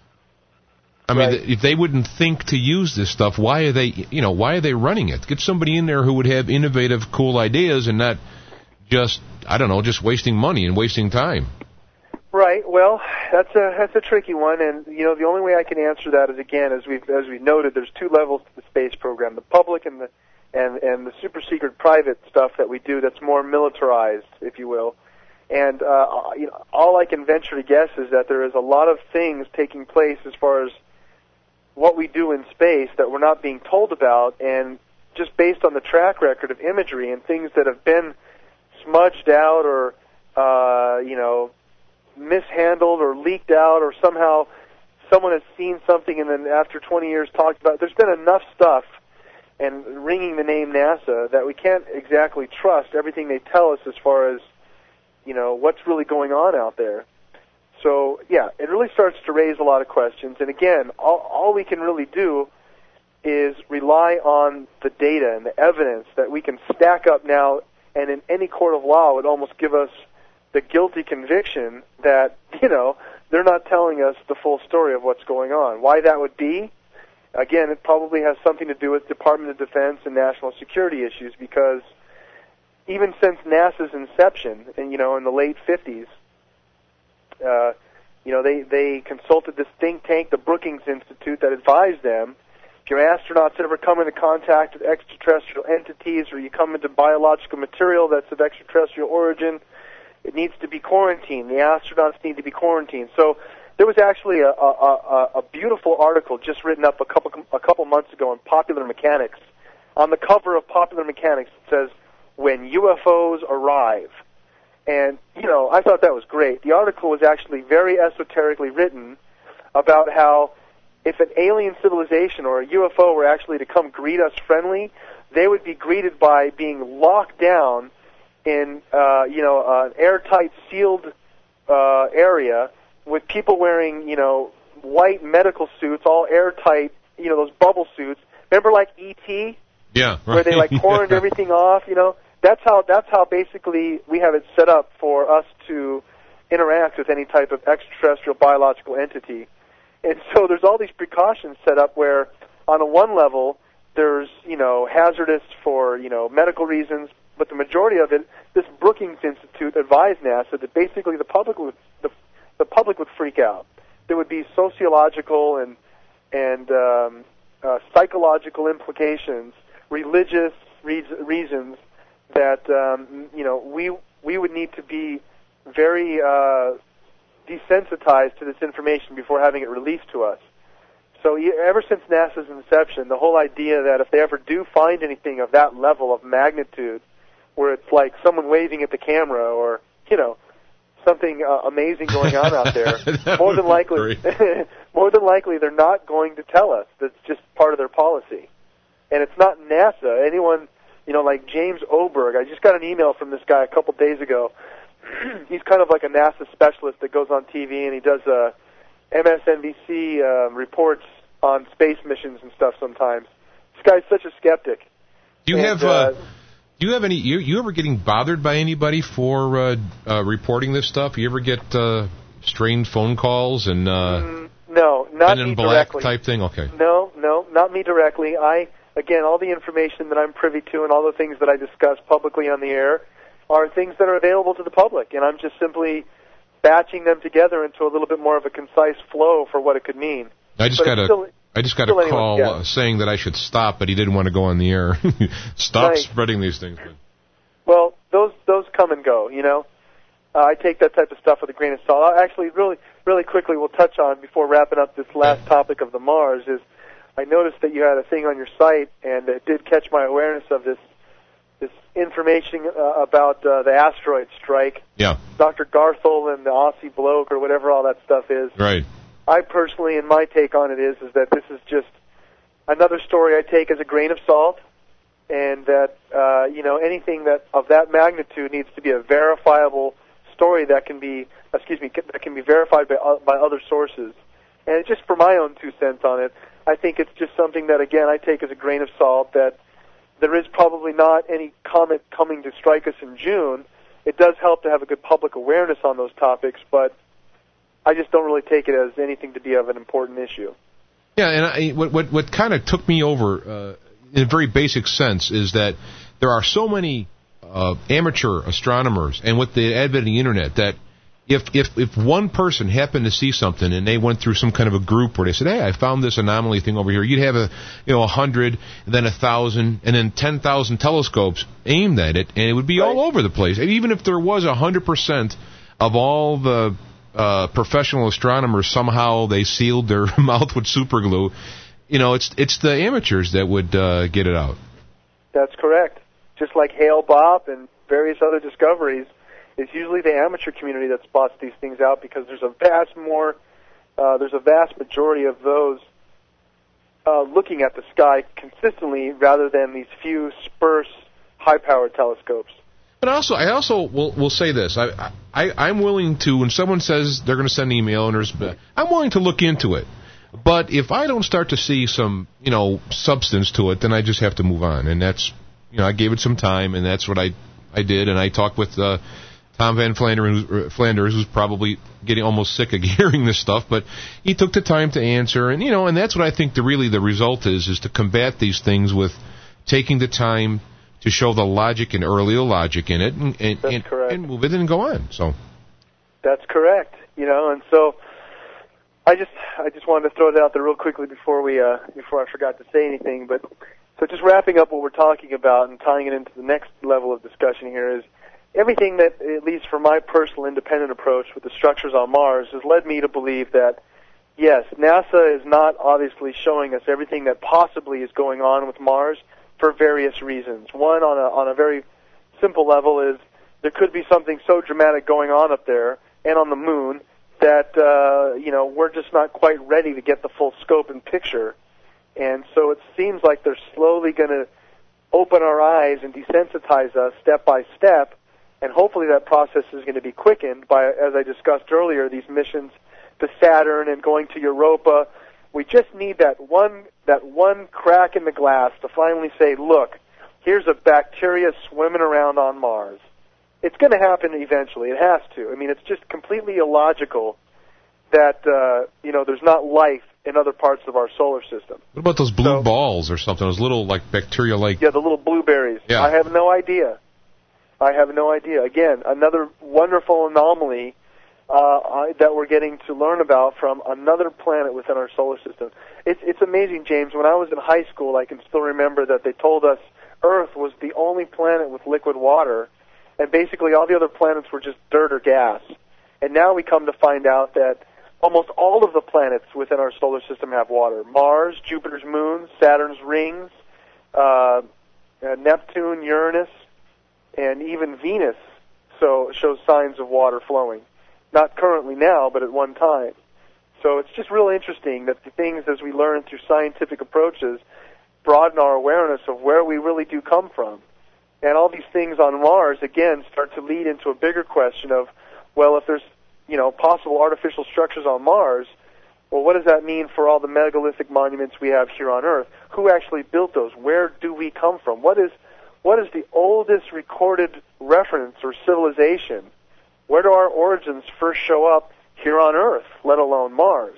I mean,
Right.
if they wouldn't think to use this stuff, why are they, you know, why are they running it? Get somebody in there who would have innovative, cool ideas and not just, I don't know, just wasting money and wasting time.
Right. Well, that's a that's a tricky one, and you know the only way I can answer that is, again, as we've as we noted, there's two levels to the space program: the public and the and and the super secret private stuff that we do that's more militarized, if you will. And uh, you know, all I can venture to guess is that there is a lot of things taking place as far as what we do in space that we're not being told about, and just based on the track record of imagery and things that have been smudged out or uh, you know. mishandled or leaked out, or somehow someone has seen something and then after twenty years talked about it. There's been enough stuff and ringing the name NASA that we can't exactly trust everything they tell us as far as, you know, what's really going on out there. So, yeah, it really starts to raise a lot of questions. And again, all, all we can really do is rely on the data and the evidence that we can stack up now, and in any court of law would almost give us the guilty conviction that, you know, they're not telling us the full story of what's going on. Why that would be? Again, it probably has something to do with Department of Defense and national security issues, because even since NASA's inception, and you know, in the late fifties, uh, you know, they, they consulted this think tank, the Brookings Institute, that advised them, if your astronauts ever come into contact with extraterrestrial entities or you come into biological material that's of extraterrestrial origin, it needs to be quarantined. The astronauts need to be quarantined. So there was actually a, a, a, a beautiful article just written up a couple a couple months ago in Popular Mechanics. On the cover of Popular Mechanics, it says, "When U F Os arrive." And, you know, I thought that was great. The article was actually very esoterically written about how if an alien civilization or a U F O were actually to come greet us friendly, they would be greeted by being locked down in, uh, you know, an airtight, sealed uh, area with people wearing, you know, white medical suits, all airtight, you know, those bubble suits. Remember, like E T?
Yeah, right.
Where they, like, cornered
yeah.
everything off, you know? That's how that's how basically we have it set up for us to interact with any type of extraterrestrial biological entity. And so there's all these precautions set up where, on a one level, there's, you know, hazardous for, you know, medical reasons, but the majority of it, this Brookings Institute advised NASA that basically the public would the, the public would freak out. There would be sociological and and um, uh, psychological implications, religious re- reasons that um, you know we we would need to be very uh, desensitized to this information before having it released to us. So ever since NASA's inception, the whole idea that if they ever do find anything of that level of magnitude, where it's like someone waving at the camera or, you know, something uh, amazing going on out there, more than likely, more than likely they're not going to tell us. That's just part of their policy. And it's not NASA. Anyone, you know, like James Oberg, I just got an email from this guy a couple days ago. He's kind of like a NASA specialist that goes on T V and he does uh, M S N B C uh, reports on space missions and stuff sometimes. This guy's such a skeptic.
Do you
and,
have... Uh, uh, do you have any... You, you ever getting bothered by anybody for uh, uh, reporting this stuff? You ever get uh, strange phone calls and... Uh,
mm, no, not
Men in
me
Black
directly.
type thing? Okay.
No, no, not me directly. I, again, all the information that I'm privy to and all the things that I discuss publicly on the air are things that are available to the public, and I'm just simply batching them together into a little bit more of a concise flow for what it could mean.
I just
but
got a,
still,
I just got a call uh, saying that I should stop, but he didn't want to go on the air. Stop
right.
spreading these things.
Well, those those come and go, you know. Uh, I take that type of stuff with a grain of salt. I'll actually, really, really quickly, we'll touch on before wrapping up this last topic of the Mars is I noticed that you had a thing on your site, and it did catch my awareness of this this information uh, about uh, the asteroid strike.
Yeah.
Doctor Garthel and the Aussie bloke or whatever all that stuff is.
Right.
I personally, and my take on it is, is that this is just another story I take as a grain of salt, and that, uh, you know, anything that of that magnitude needs to be a verifiable story that can be, excuse me, that can be verified by uh, by other sources. And just for my own two cents on it, I think it's just something that, again, I take as a grain of salt, that there is probably not any comet coming to strike us in June. It does help to have a good public awareness on those topics, but I just don't really take it as anything to be of an important issue.
Yeah, and I, what what, what kind of took me over, uh, in a very basic sense, is that there are so many uh, amateur astronomers, and with the advent of the internet, that if if if one person happened to see something and they went through some kind of a group where they said, "Hey, I found this anomaly thing over here," you'd have a you know a hundred, then a thousand, and then ten thousand telescopes aimed at it, and it would be right. all over the place. And even if there was a hundred percent of all the Uh, professional astronomers, somehow they sealed their mouth with super glue. You know, it's it's the amateurs that would uh, get it out.
That's correct. Just like Hale-Bopp and various other discoveries, it's usually the amateur community that spots these things out because there's a vast more, uh, there's a vast majority of those uh, looking at the sky consistently rather than these few sparse, high-powered telescopes.
But also, I also will will say this: I, I I'm willing to, when someone says they're going to send an email, and there's, I'm willing to look into it. But if I don't start to see some, you know, substance to it, then I just have to move on. And that's, you know, I gave it some time, and that's what I I did. And I talked with uh, Tom Van Flanders, Flanders, who's probably getting almost sick of hearing this stuff, but he took the time to answer. And you know, and that's what I think the really the result is: is to combat these things with taking the time to show the logic and earlier logic in it, and, and, and, and move it and go on. So
that's correct. you know, and so I just I just wanted to throw that out there real quickly before we uh, before I forgot to say anything. But so just wrapping up what we're talking about and tying it into the next level of discussion here is everything that, at least for my personal independent approach with the structures on Mars, has led me to believe that, yes, NASA is not obviously showing us everything that possibly is going on with Mars for various reasons. One, on a on a very simple level, is there could be something so dramatic going on up there and on the moon that, uh, you know, we're just not quite ready to get the full scope and picture. And so it seems like they're slowly going to open our eyes and desensitize us step by step, and hopefully that process is going to be quickened by, as I discussed earlier, these missions to Saturn and going to Europa. We just need that one that one crack in the glass to finally say, look, here's a bacteria swimming around on Mars. It's going to happen eventually. It has to. I mean, it's just completely illogical that, uh, you know, there's not life in other parts of our solar system.
What about those blue
So-
balls or something? Those little, like, bacteria-like...
Yeah, the little blueberries.
Yeah.
I have no idea. I have no idea. Again, another wonderful anomaly uh, I, that we're getting to learn about from another planet within our solar system. It's, it's amazing, James. When I was in high school, I can still remember that they told us Earth was the only planet with liquid water, and basically all the other planets were just dirt or gas. And now we come to find out that almost all of the planets within our solar system have water. Mars, Jupiter's moons, Saturn's rings, uh, uh, Neptune, Uranus, and even Venus so shows signs of water flowing. Not currently now, but at one time. So it's just real interesting that the things, as we learn through scientific approaches, broaden our awareness of where we really do come from. And all these things on Mars, again, start to lead into a bigger question of, well, if there's, you know, possible artificial structures on Mars, well, what does that mean for all the megalithic monuments we have here on Earth? Who actually built those? Where do we come from? What is what is the oldest recorded reference or civilization? Where do our origins first show up here on Earth, let alone Mars?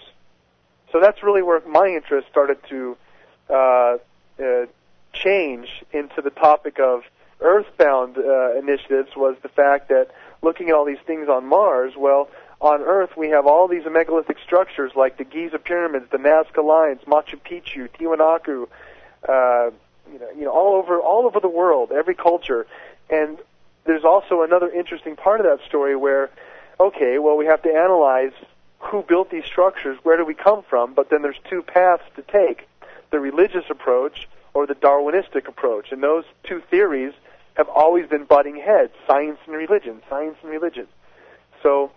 So that's really where my interest started to uh, uh, change into the topic of Earthbound uh, initiatives, was the fact that looking at all these things on Mars, well, on Earth we have all these megalithic structures like the Giza pyramids, the Nazca Lines, Machu Picchu, Tiwanaku, uh, you know, you know, all over all over the world, every culture. And there's also another interesting part of that story where, okay, well, we have to analyze who built these structures, where do we come from, but then there's two paths to take, the religious approach or the Darwinistic approach. And those two theories have always been butting heads, science and religion, science and religion. So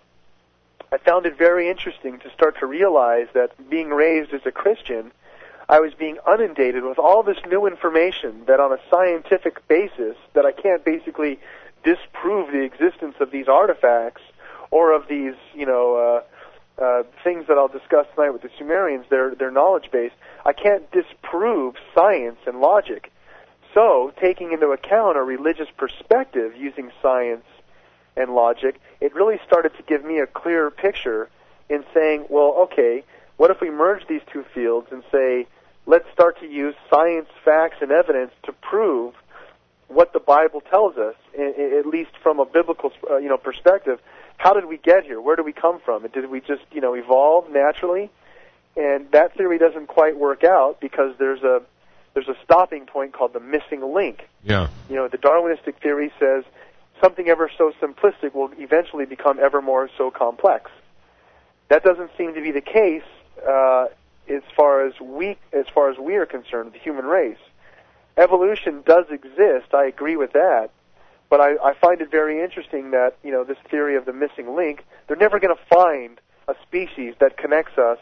I found it very interesting to start to realize that being raised as a Christian, I was being inundated with all this new information that on a scientific basis, that I can't basically disprove the existence of these artifacts or of these, you know, uh, uh, things that I'll discuss tonight with the Sumerians, their, their knowledge base. I can't disprove science and logic. So, taking into account a religious perspective using science and logic, it really started to give me a clearer picture in saying, well, okay, what if we merge these two fields and say, let's start to use science, facts, and evidence to prove what the Bible tells us, at least from a biblical, uh, you know, perspective. How did we get here? Where do we come from? Did we just, you know, evolve naturally? And that theory doesn't quite work out because there's a there's a stopping point called the missing link.
Yeah.
You know, the Darwinistic theory says something ever so simplistic will eventually become ever more so complex. That doesn't seem to be the case uh, as far as we as far as we are concerned, the human race. Evolution does exist. I agree with that. But I, I find it very interesting that, you know, this theory of the missing link, they're never going to find a species that connects us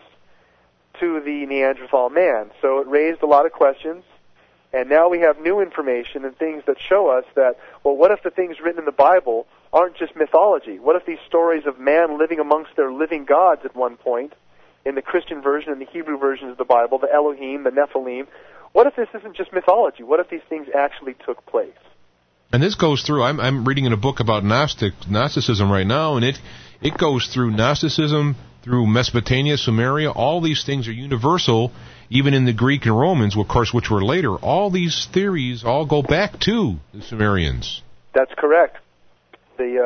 to the Neanderthal man. So it raised a lot of questions, and now we have new information and things that show us that, well, what if the things written in the Bible aren't just mythology? What if these stories of man living amongst their living gods at one point, in the Christian version and the Hebrew versions of the Bible, the Elohim, the Nephilim, what if this isn't just mythology? What if these things actually took place?
And this goes through, I'm, I'm reading in a book about Gnostic, Gnosticism right now, and it, it goes through Gnosticism, through Mesopotamia, Sumeria. All these things are universal, even in the Greek and Romans, of course, which were later. All these theories all go back to the Sumerians.
That's correct. The uh,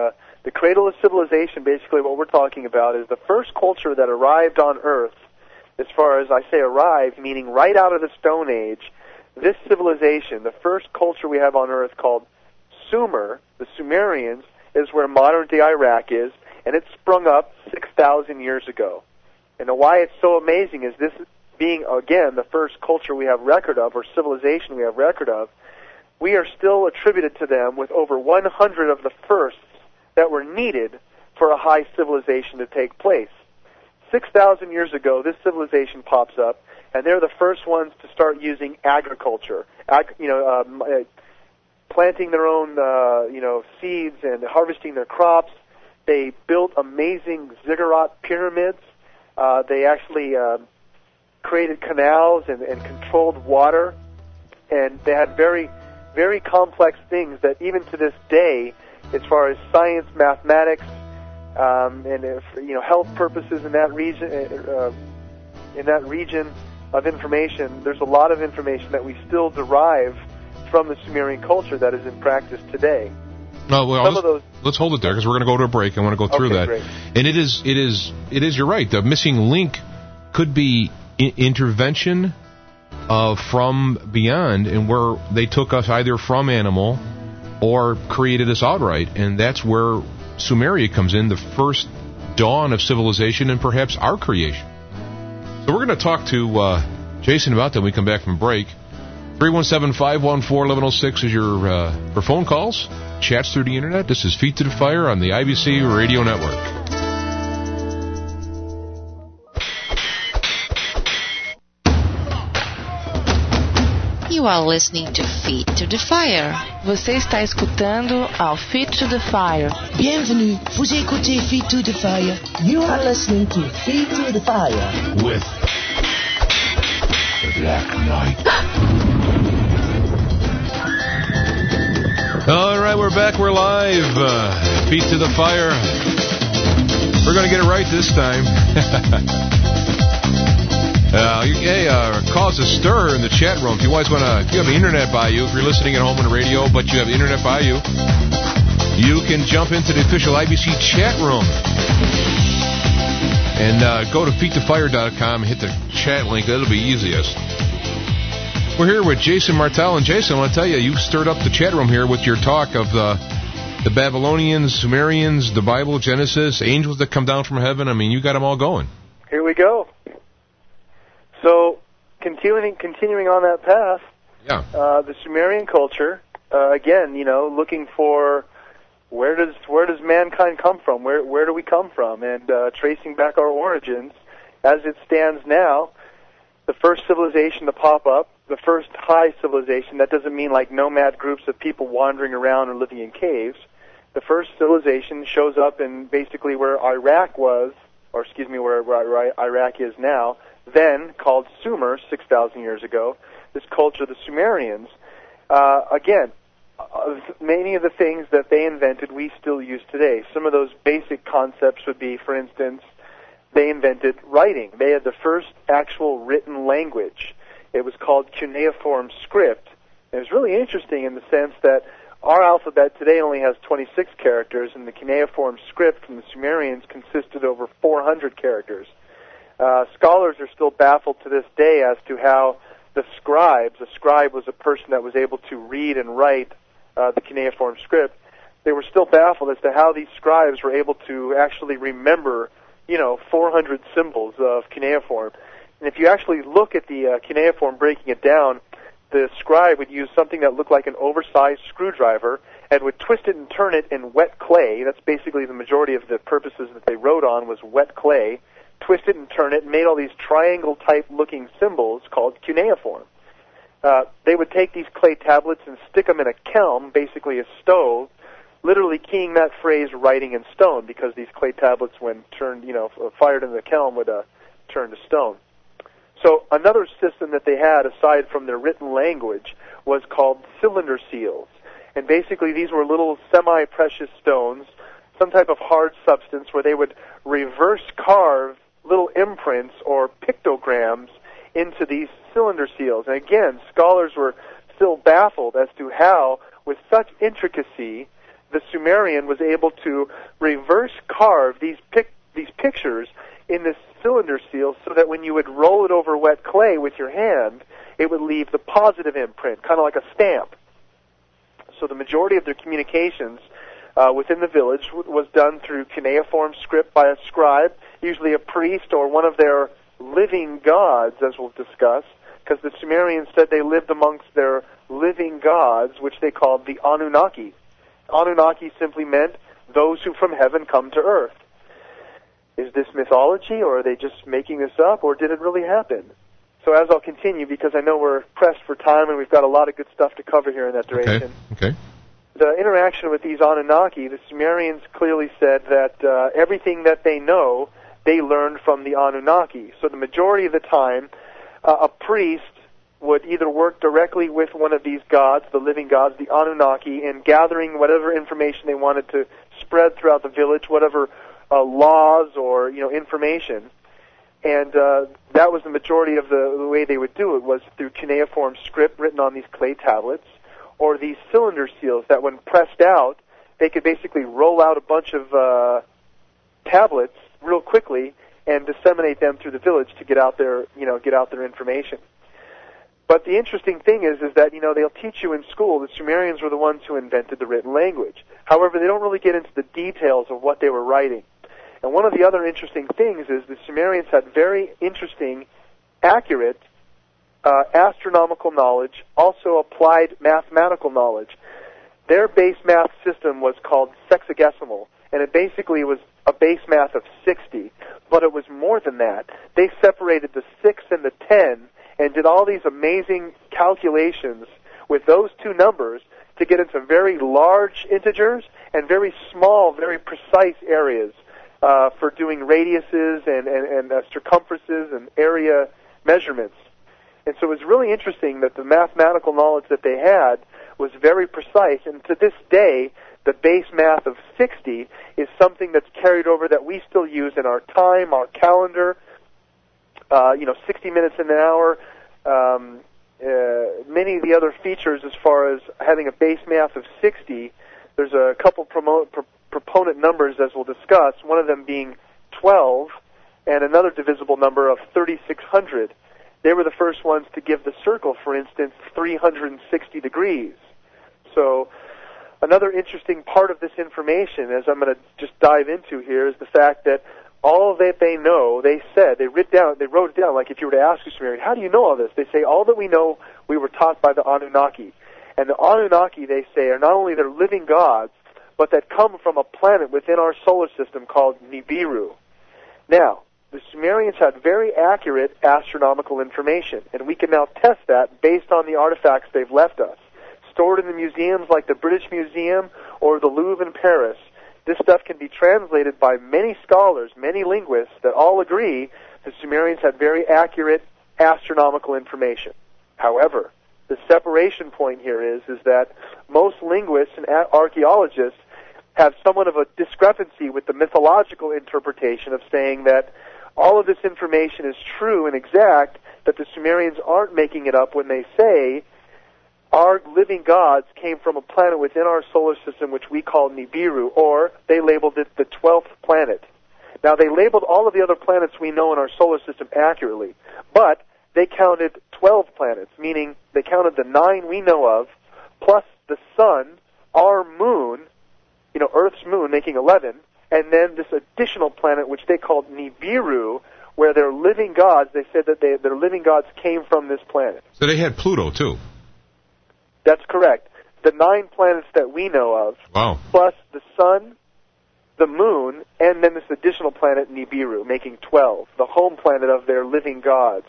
The cradle of civilization, basically what we're talking about, is the first culture that arrived on Earth. As far as I say arrived, meaning right out of the Stone Age, this civilization, the first culture we have on Earth called Sumer, the Sumerians, is where modern-day Iraq is, and it sprung up six thousand years ago. And why it's so amazing is this being, again, the first culture we have record of, or civilization we have record of, we are still attributed to them with over one hundred of the firsts that were needed for a high civilization to take place. six thousand years ago, this civilization pops up, and they're the first ones to start using agriculture, Ag- you know, um, uh, planting their own, uh, you know, seeds and harvesting their crops. They built amazing ziggurat pyramids. Uh, they actually uh, created canals and, and controlled water, and they had very, very complex things that even to this day, as far as science, mathematics, um, and if, you know, health purposes in that region, uh, in that region of information, there's a lot of information that we still derive from the Sumerian culture that is in practice today.
No, well,
Some
let's,
of those,
let's hold it there because we're going to go to a break. I want to go through
okay,
that.
Great.
And it is, it is, it is. You're right. The missing link could be I- intervention uh, from beyond, and where they took us either from animal or created us outright, and that's where Sumeria comes in, the first dawn of civilization and perhaps our creation. So we're going to talk to uh, Jason about that when we come back from break. three one seven, five one four, one one zero six is your uh, for phone calls. Chats through the internet. This is Feet to the Fire on the I B C Radio Network.
You are listening to Feet to the Fire.
Você está escutando ao Feet to the Fire.
Bienvenue, vous écoutez Feet to the Fire. You are listening to Feet to the Fire.
With the Black Knight. All right, we're back. We're live. Uh, Feet to the Fire. We're going to get it right this time. uh, you, hey, uh, cause a stir in the chat room. If you always want to, if you have the internet by you, if you're listening at home on the radio, but you have the internet by you, you can jump into the official I B C chat room. And uh, go to feet to fire dot com and hit the chat link. That'll be easiest. We're here with Jason Martell. And Jason, I want to tell you, you stirred up the chat room here with your talk of the, the Babylonians, Sumerians, the Bible, Genesis, angels that come down from heaven. I mean, you got them all going.
Here we go. So, continuing continuing on that path,
yeah.
uh, the Sumerian culture, uh, again, you know, looking for where does where does mankind come from? Where where do we come from? And uh, tracing back our origins, as it stands now, the first civilization to pop up, the first high civilization, that doesn't mean like nomad groups of people wandering around or living in caves. The first civilization shows up in basically where Iraq was, or excuse me, where, where Iraq is now, then called Sumer six thousand years ago, this culture, the Sumerians. Uh, again, uh, many of the things that they invented we still use today. Some of those basic concepts would be, for instance, they invented writing. They had the first actual written language. It was called cuneiform script. It was really interesting in the sense that our alphabet today only has twenty-six characters, and the cuneiform script from the Sumerians consisted of over four hundred characters. Uh, scholars are still baffled to this day as to how the scribes, a scribe was a person that was able to read and write uh, the cuneiform script. They were still baffled as to how these scribes were able to actually remember, you know, four hundred symbols of cuneiform. And if you actually look at the uh, cuneiform, breaking it down, the scribe would use something that looked like an oversized screwdriver and would twist it and turn it in wet clay. That's basically the majority of the purposes that they wrote on was wet clay. Twist it and turn it and made all these triangle-type looking symbols called cuneiform. Uh, they would take these clay tablets and stick them in a kiln, basically a stove, literally keying that phrase writing in stone, because these clay tablets, when turned, you know, fired in the kiln, would uh, turn to stone. So another system that they had, aside from their written language, was called cylinder seals. And basically these were little semi-precious stones, some type of hard substance, where they would reverse carve little imprints or pictograms into these cylinder seals. And again, scholars were still baffled as to how, with such intricacy, the Sumerian was able to reverse carve these pic- these pictures in this cylinder seal so that when you would roll it over wet clay with your hand, it would leave the positive imprint, kind of like a stamp. So the majority of their communications uh, within the village w- was done through cuneiform script by a scribe, usually a priest or one of their living gods, as we'll discuss, because the Sumerians said they lived amongst their living gods, which they called the Anunnaki. Anunnaki simply meant those who from heaven come to earth. Is this mythology, or are they just making this up, or did it really happen? So as I'll continue, because I know we're pressed for time and we've got a lot of good stuff to cover here in that duration.
Okay. Okay.
The interaction with these Anunnaki, the Sumerians clearly said that uh, everything that they know, they learned from the Anunnaki. So the majority of the time, uh, a priest would either work directly with one of these gods, the living gods, the Anunnaki, in gathering whatever information they wanted to spread throughout the village, whatever uh, laws or, you know, information. And uh, that was the majority of the, the way they would do it, was through cuneiform script written on these clay tablets, or these cylinder seals that when pressed out, they could basically roll out a bunch of uh, tablets real quickly and disseminate them through the village to get out their, you know, get out their information. But the interesting thing is, is that, you know, they'll teach you in school the Sumerians were the ones who invented the written language. However, they don't really get into the details of what they were writing. And one of the other interesting things is the Sumerians had very interesting, accurate uh, astronomical knowledge, also applied mathematical knowledge. Their base math system was called sexagesimal, and it basically was a base math of sixty, but it was more than that. They separated the six and the ten and did all these amazing calculations with those two numbers to get into very large integers and very small, very precise areas uh, for doing radiuses and, and, and uh, circumferences and area measurements. And so it was really interesting that the mathematical knowledge that they had was very precise, and to this day, the base math of sixty is something that's carried over that we still use in our time, our calendar, uh, you know, sixty minutes in an hour, um, uh, many of the other features as far as having a base math of sixty. There's a couple promo- pro- proponent numbers, as we'll discuss, one of them being twelve, and another divisible number of thirty-six hundred. They were the first ones to give the circle, for instance, three hundred sixty degrees. So another interesting part of this information, as I'm going to just dive into here, is the fact that all that they know, they said, they wrote down, they wrote it down, like if you were to ask a Sumerian, how do you know all this? They say, all that we know, we were taught by the Anunnaki. And the Anunnaki, they say, are not only their living gods, but that come from a planet within our solar system called Nibiru. Now, the Sumerians had very accurate astronomical information, and we can now test that based on the artifacts they've left us. Stored in the museums like the British Museum or the Louvre in Paris, this stuff can be translated by many scholars, many linguists, that all agree the Sumerians had very accurate astronomical information. However, the separation point here is, is that most linguists and archaeologists have somewhat of a discrepancy with the mythological interpretation of saying that all of this information is true and exact, that the Sumerians aren't making it up when they say our living gods came from a planet within our solar system which we call Nibiru, or they labeled it the twelfth planet. Now, they labeled all of the other planets we know in our solar system accurately, but they counted twelve planets, meaning they counted the nine we know of, plus the sun, our moon, you know, Earth's moon, making eleven, and then this additional planet which they called Nibiru, where their living gods, they said that they, their living gods came from this planet.
So they had Pluto, too.
That's correct. The nine planets that we know of,
wow,
plus the sun, the moon, and then this additional planet Nibiru, making twelve, the home planet of their living gods.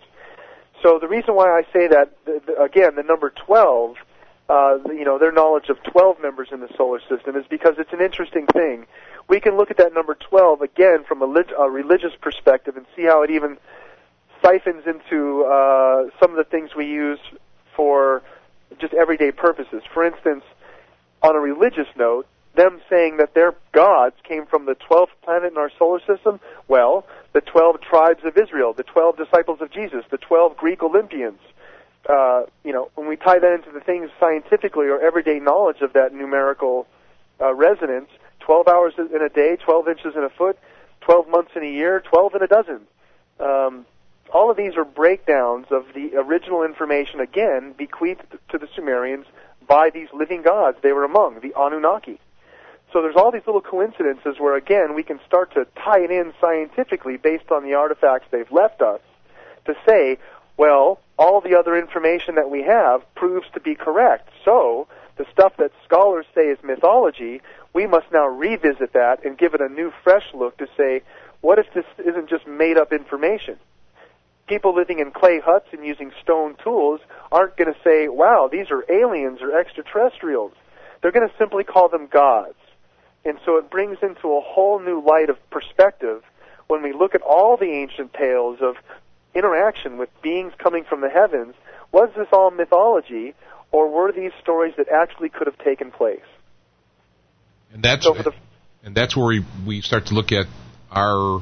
So the reason why I say that, the, the, again, the number twelve, uh, you know, their knowledge of twelve members in the solar system is because it's an interesting thing. We can look at that number twelve, again, from a, lig- a religious perspective and see how it even siphons into uh, some of the things we use for just everyday purposes. For instance, on a religious note, them saying that their gods came from the twelfth planet in our solar system, well, the twelve tribes of Israel, the twelve disciples of Jesus, the twelve Greek Olympians. Uh, you know, when we tie that into the things scientifically or everyday knowledge of that numerical uh, resonance, twelve hours in a day, twelve inches in a foot, twelve months in a year, twelve in a dozen. Um, all of these are breakdowns of the original information, again, bequeathed to the Sumerians by these living gods they were among, the Anunnaki. So there's all these little coincidences where, again, we can start to tie it in scientifically based on the artifacts they've left us to say, well, all the other information that we have proves to be correct. So the stuff that scholars say is mythology, we must now revisit that and give it a new, fresh look to say, what if this isn't just made-up information? People living in clay huts and using stone tools aren't going to say, wow, these are aliens or extraterrestrials. They're going to simply call them gods. And so it brings into a whole new light of perspective when we look at all the ancient tales of interaction with beings coming from the heavens. Was this all mythology, or were these stories that actually could have taken place?
And that's
so for the,
and that's where we, we start to look at our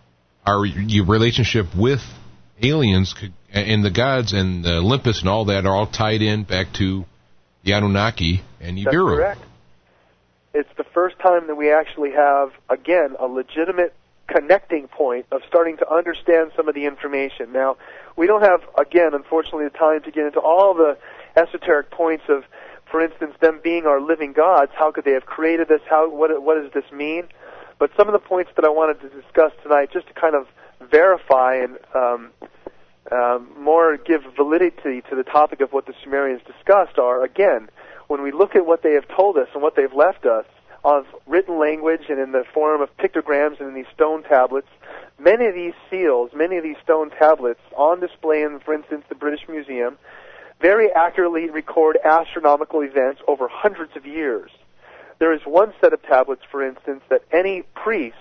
our relationship with aliens and the gods and Olympus and all that are all tied in back to the Anunnaki and Nibiru.
That's correct. It's the first time that we actually have, again, a legitimate connecting point of starting to understand some of the information. Now, we don't have, again, unfortunately, the time to get into all the esoteric points of, for instance, them being our living gods. How could they have created this? How what what does this mean? But some of the points that I wanted to discuss tonight, just to kind of verify and um, um, more give validity to the topic of what the Sumerians discussed, are, again, when we look at what they have told us and what they've left us of written language and in the form of pictograms and in these stone tablets, many of these seals, many of these stone tablets on display in, for instance, the British Museum, very accurately record astronomical events over hundreds of years. There is one set of tablets, for instance, that any priest,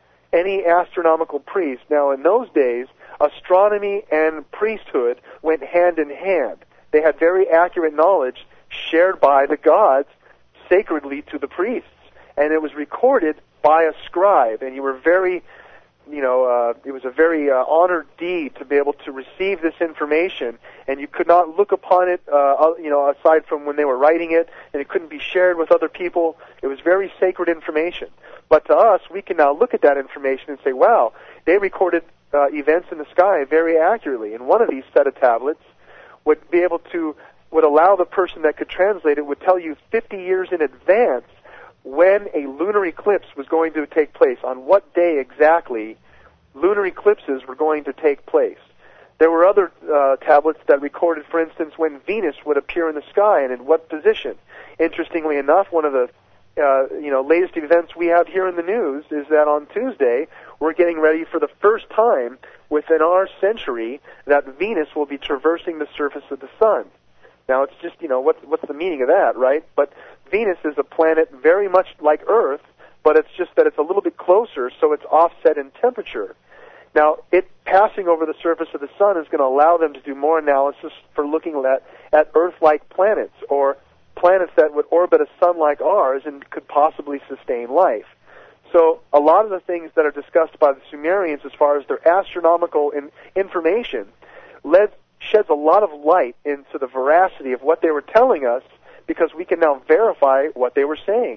any astronomical priest, now in those days, astronomy and priesthood went hand in hand. They had very accurate knowledge shared by the gods sacredly to the priests. And it was recorded by a scribe, and you were very, you know, uh, it was a very uh, honored deed to be able to receive this information, and you could not look upon it, uh, you know, aside from when they were writing it, and it couldn't be shared with other people. It was very sacred information. But to us, we can now look at that information and say, wow, they recorded uh, events in the sky very accurately. And one of these set of tablets would be able to, would allow the person that could translate it, would tell you fifty years in advance when a lunar eclipse was going to take place, on what day exactly lunar eclipses were going to take place. There were other uh, tablets that recorded, for instance, when Venus would appear in the sky and in what position. Interestingly enough, one of the uh, you know latest events we have here in the news is that on Tuesday we're getting ready for the first time within our century that Venus will be traversing the surface of the sun. Now, it's just, you know, what, what's the meaning of that, right? But Venus is a planet very much like Earth, but it's just that it's a little bit closer, so it's offset in temperature. Now, it passing over the surface of the sun is going to allow them to do more analysis for looking at, at Earth-like planets, or planets that would orbit a sun like ours and could possibly sustain life. So a lot of the things that are discussed by the Sumerians as far as their astronomical in, information led sheds a lot of light into the veracity of what they were telling us, because we can now verify what they were saying.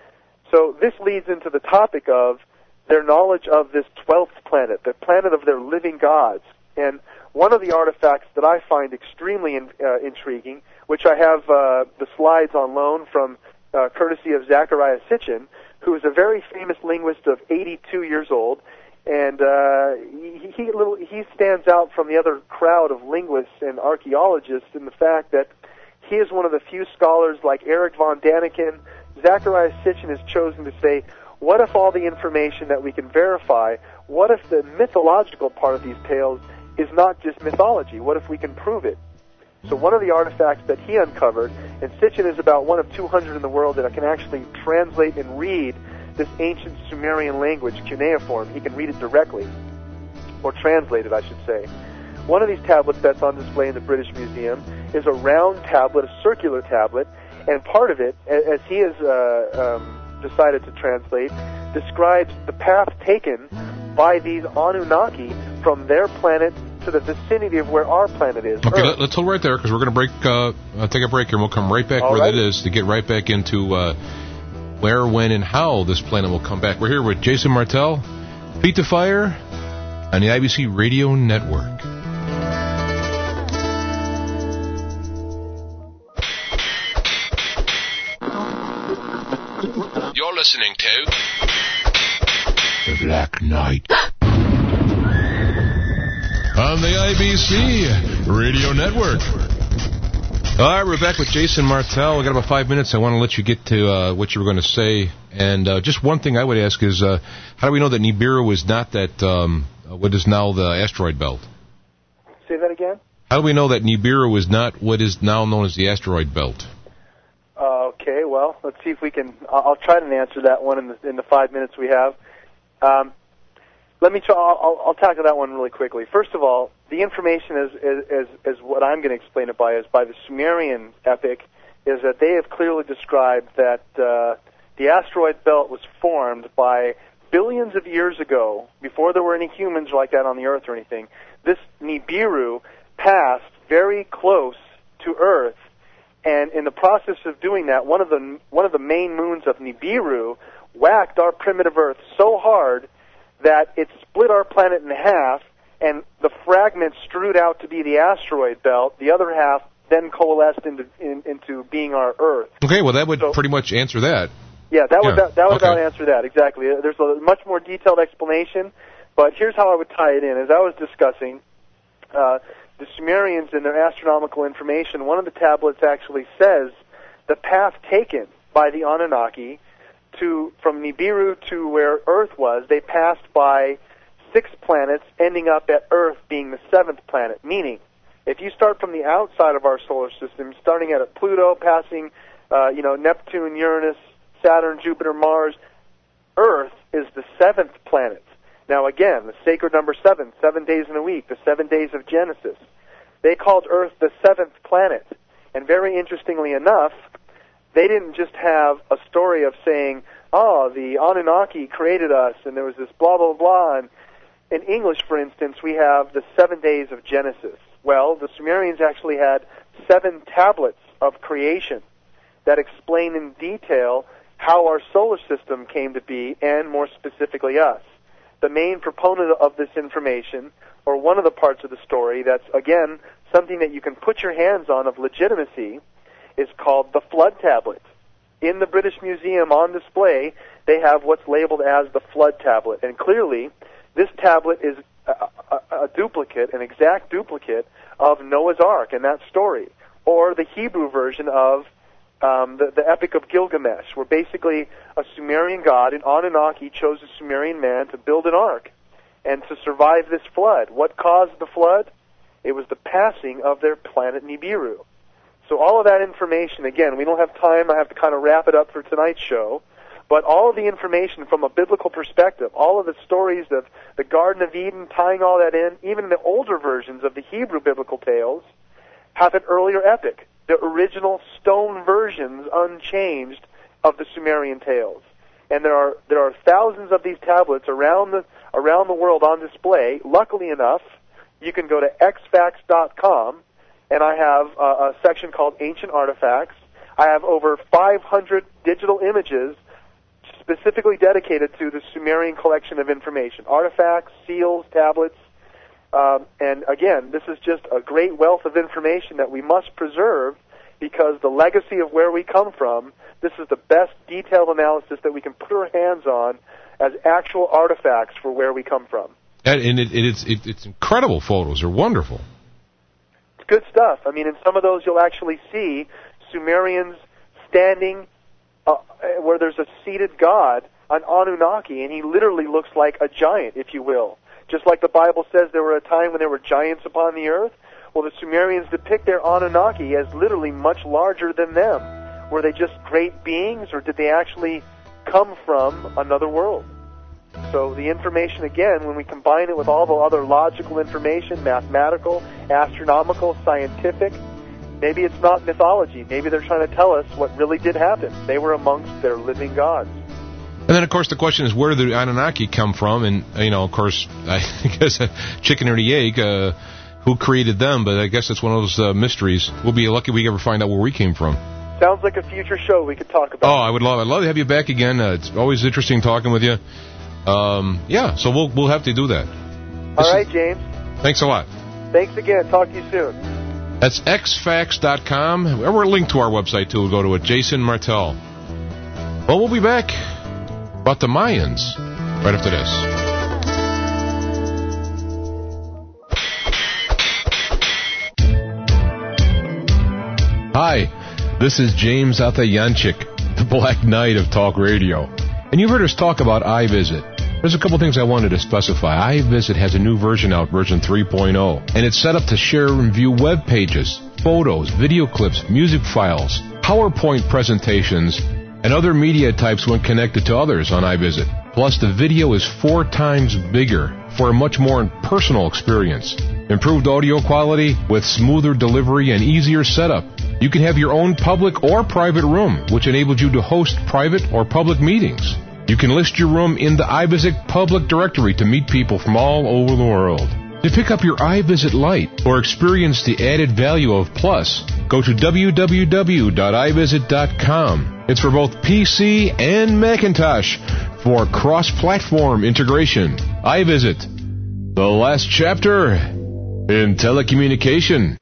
So this leads into the topic of their knowledge of this twelfth planet, the planet of their living gods. And one of the artifacts that I find extremely in, uh, intriguing, which I have uh, the slides on loan from uh, courtesy of Zecharia Sitchin, who is a very famous linguist of eighty-two years old, and uh, he, he, little, he stands out from the other crowd of linguists and archaeologists in the fact that he is one of the few scholars like Eric von Daniken. Zecharia Sitchin has chosen to say, what if all the information that we can verify, what if the mythological part of these tales is not just mythology? What if we can prove it? So one of the artifacts that he uncovered, and Sitchin is about one of two hundred in the world that can actually translate and read this ancient Sumerian language, cuneiform. He can read it directly, or translate it, I should say. One of these tablets that's on display in the British Museum is a round tablet, a circular tablet, and part of it, as he has uh, um, decided to translate, describes the path taken by these Anunnaki from their planet to the vicinity of where our planet is.
Okay,
Earth.
let's hold right there, because we're going to break, uh, uh, take a break here, and we'll come right back All where
right.
that is to get right back into uh, where, when, and how this planet will come back. We're here with Jason Martell, Feet to Fire, on the I B C Radio Network.
You're listening to
The Black Knight on the I B C Radio Network. All right, we're back with Jason Martell. We've got about five minutes. I want to let you get to uh, what you were going to say. And uh, just one thing I would ask is, uh, how do we know that Nibiru is not that, um, what is now the asteroid belt?
Say that again?
How do we know that Nibiru is not what is now known as the asteroid belt?
Uh, okay, well, let's see if we can. I'll, I'll try to answer that one in the, in the five minutes we have. Um, let me try. I'll, I'll tackle that one really quickly. First of all, the information is, is, is, is what I'm going to explain it by is by the Sumerian epic, is that they have clearly described that uh, the asteroid belt was formed by billions of years ago, before there were any humans like that on the Earth or anything. This Nibiru passed very close to Earth, and in the process of doing that, one of the one of the main moons of Nibiru whacked our primitive Earth so hard that it split our planet in half, and the fragments strewed out to be the asteroid belt. The other half then coalesced into in, into being our Earth.
Okay, well that would
so,
pretty much answer that.
Yeah, that would
yeah.
that, that would
okay.
about answer that exactly. There's a much more detailed explanation, but here's how I would tie it in. As I was discussing, uh, the Sumerians in their astronomical information, one of the tablets actually says the path taken by the Anunnaki to from Nibiru to where Earth was, they passed by six planets, ending up at Earth being the seventh planet. Meaning, if you start from the outside of our solar system, starting at Pluto, passing, uh, you know, Neptune, Uranus, Saturn, Jupiter, Mars, Earth is the seventh planet. Now again, the sacred number seven, seven days in a week, the seven days of Genesis. They called Earth the seventh planet. And very interestingly enough, they didn't just have a story of saying, oh, the Anunnaki created us, and there was this blah, blah, blah. And in English, for instance, we have the seven days of Genesis. Well, the Sumerians actually had seven tablets of creation that explain in detail how our solar system came to be, and more specifically us. The main proponent of this information, or one of the parts of the story that's, again, something that you can put your hands on of legitimacy, is called the Flood Tablet. In the British Museum on display, they have what's labeled as the Flood Tablet. And clearly, this tablet is a, a, a duplicate, an exact duplicate of Noah's Ark and that story, or the Hebrew version of Um, the, the Epic of Gilgamesh, where basically a Sumerian god, an Anunnaki, chose a Sumerian man to build an ark and to survive this flood. What caused the flood? It was the passing of their planet Nibiru. So all of that information, again, we don't have time, I have to kind of wrap it up for tonight's show, but all of the information from a biblical perspective, all of the stories of the Garden of Eden, tying all that in, even the older versions of the Hebrew biblical tales, have an earlier epic. The original stone versions, unchanged, of the Sumerian tales, and there are there are thousands of these tablets around the around the world on display. Luckily enough, you can go to x facts dot com, and I have a, a section called Ancient Artifacts. I have over five hundred digital images specifically dedicated to the Sumerian collection of information: artifacts, seals, tablets. Um, and again, this is just a great wealth of information that we must preserve, because the legacy of where we come from, this is the best detailed analysis that we can put our hands on as actual artifacts for where we come from.
And, and it, it, it's, it, it's incredible photos. They're wonderful.
It's good stuff. I mean, in some of those you'll actually see Sumerians standing uh, where there's a seated god, an Anunnaki, and he literally looks like a giant, if you will. Just like the Bible says there were a time when there were giants upon the earth, well, the Sumerians depict their Anunnaki as literally much larger than them. Were they just great beings, or did they actually come from another world? So the information, again, when we combine it with all the other logical information, mathematical, astronomical, scientific, maybe it's not mythology. Maybe they're trying to tell us what really did happen. They were amongst their living gods.
And then, of course, the question is, where did the Anunnaki come from? And, you know, of course, I guess chicken or the egg, uh, who created them? But I guess it's one of those uh, mysteries. We'll be lucky if we ever find out where we came from.
sounds like a future show we could talk about.
Oh, I would love I'd love to have you back again. Uh, it's always interesting talking with you. Um, yeah, so we'll we'll have to do that. This
All right,
is,
James.
Thanks a lot.
Thanks again. Talk to you soon.
That's x fax dot com. We're linked to our website, too. We'll go to it. Jason Martell. Well, we'll be back about the Mayans right after this. Hi, this is James Atayanchik, the Black Knight of Talk Radio. And you've heard us talk about iVisit. There's a couple things I wanted to specify. iVisit has a new version out, version three point oh, and it's set up to share and view web pages, photos, video clips, music files, PowerPoint presentations, and other media types when connected to others on iVisit. Plus, the video is four times bigger for a much more personal experience. Improved audio quality with smoother delivery and easier setup. You can have your own public or private room, which enables you to host private or public meetings. You can list your room in the iVisit public directory to meet people from all over the world. To pick up your iVisit Lite or experience the added value of Plus, go to w w w dot i visit dot com. It's for both P C and Macintosh for cross-platform integration. iVisit, the last chapter in telecommunication.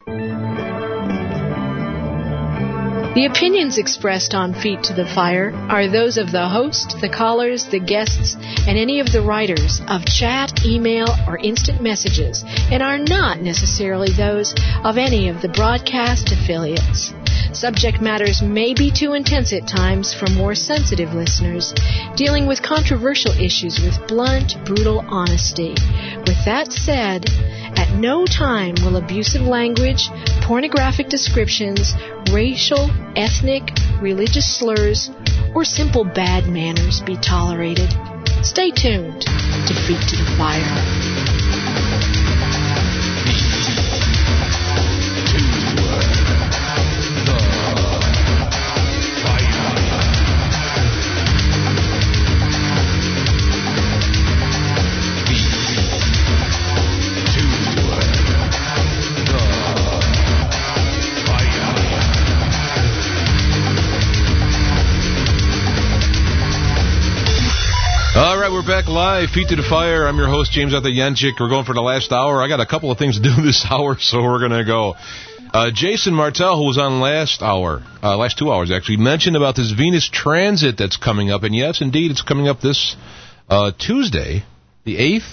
The opinions expressed on Feet to the Fire are those of the host, the callers, the guests, and any of the writers of chat, email, or instant messages, and are not necessarily those of any of the broadcast affiliates. Subject matters may be too intense at times for more sensitive listeners, dealing with controversial issues with blunt, brutal honesty. With that said, at no time will abusive language, pornographic descriptions, racial, ethnic, religious slurs, or simple bad manners be tolerated. Stay tuned to Feet to the Fire.
All right, we're back live, Feet to the Fire. I'm your host, James Atayanchik. We're going for the last hour. I got a couple of things to do this hour, so we're going to go. Uh, Jason Martell, who was on last hour, uh, last two hours actually, mentioned about this Venus transit that's coming up. And yes, indeed, it's coming up this uh, Tuesday, the eighth.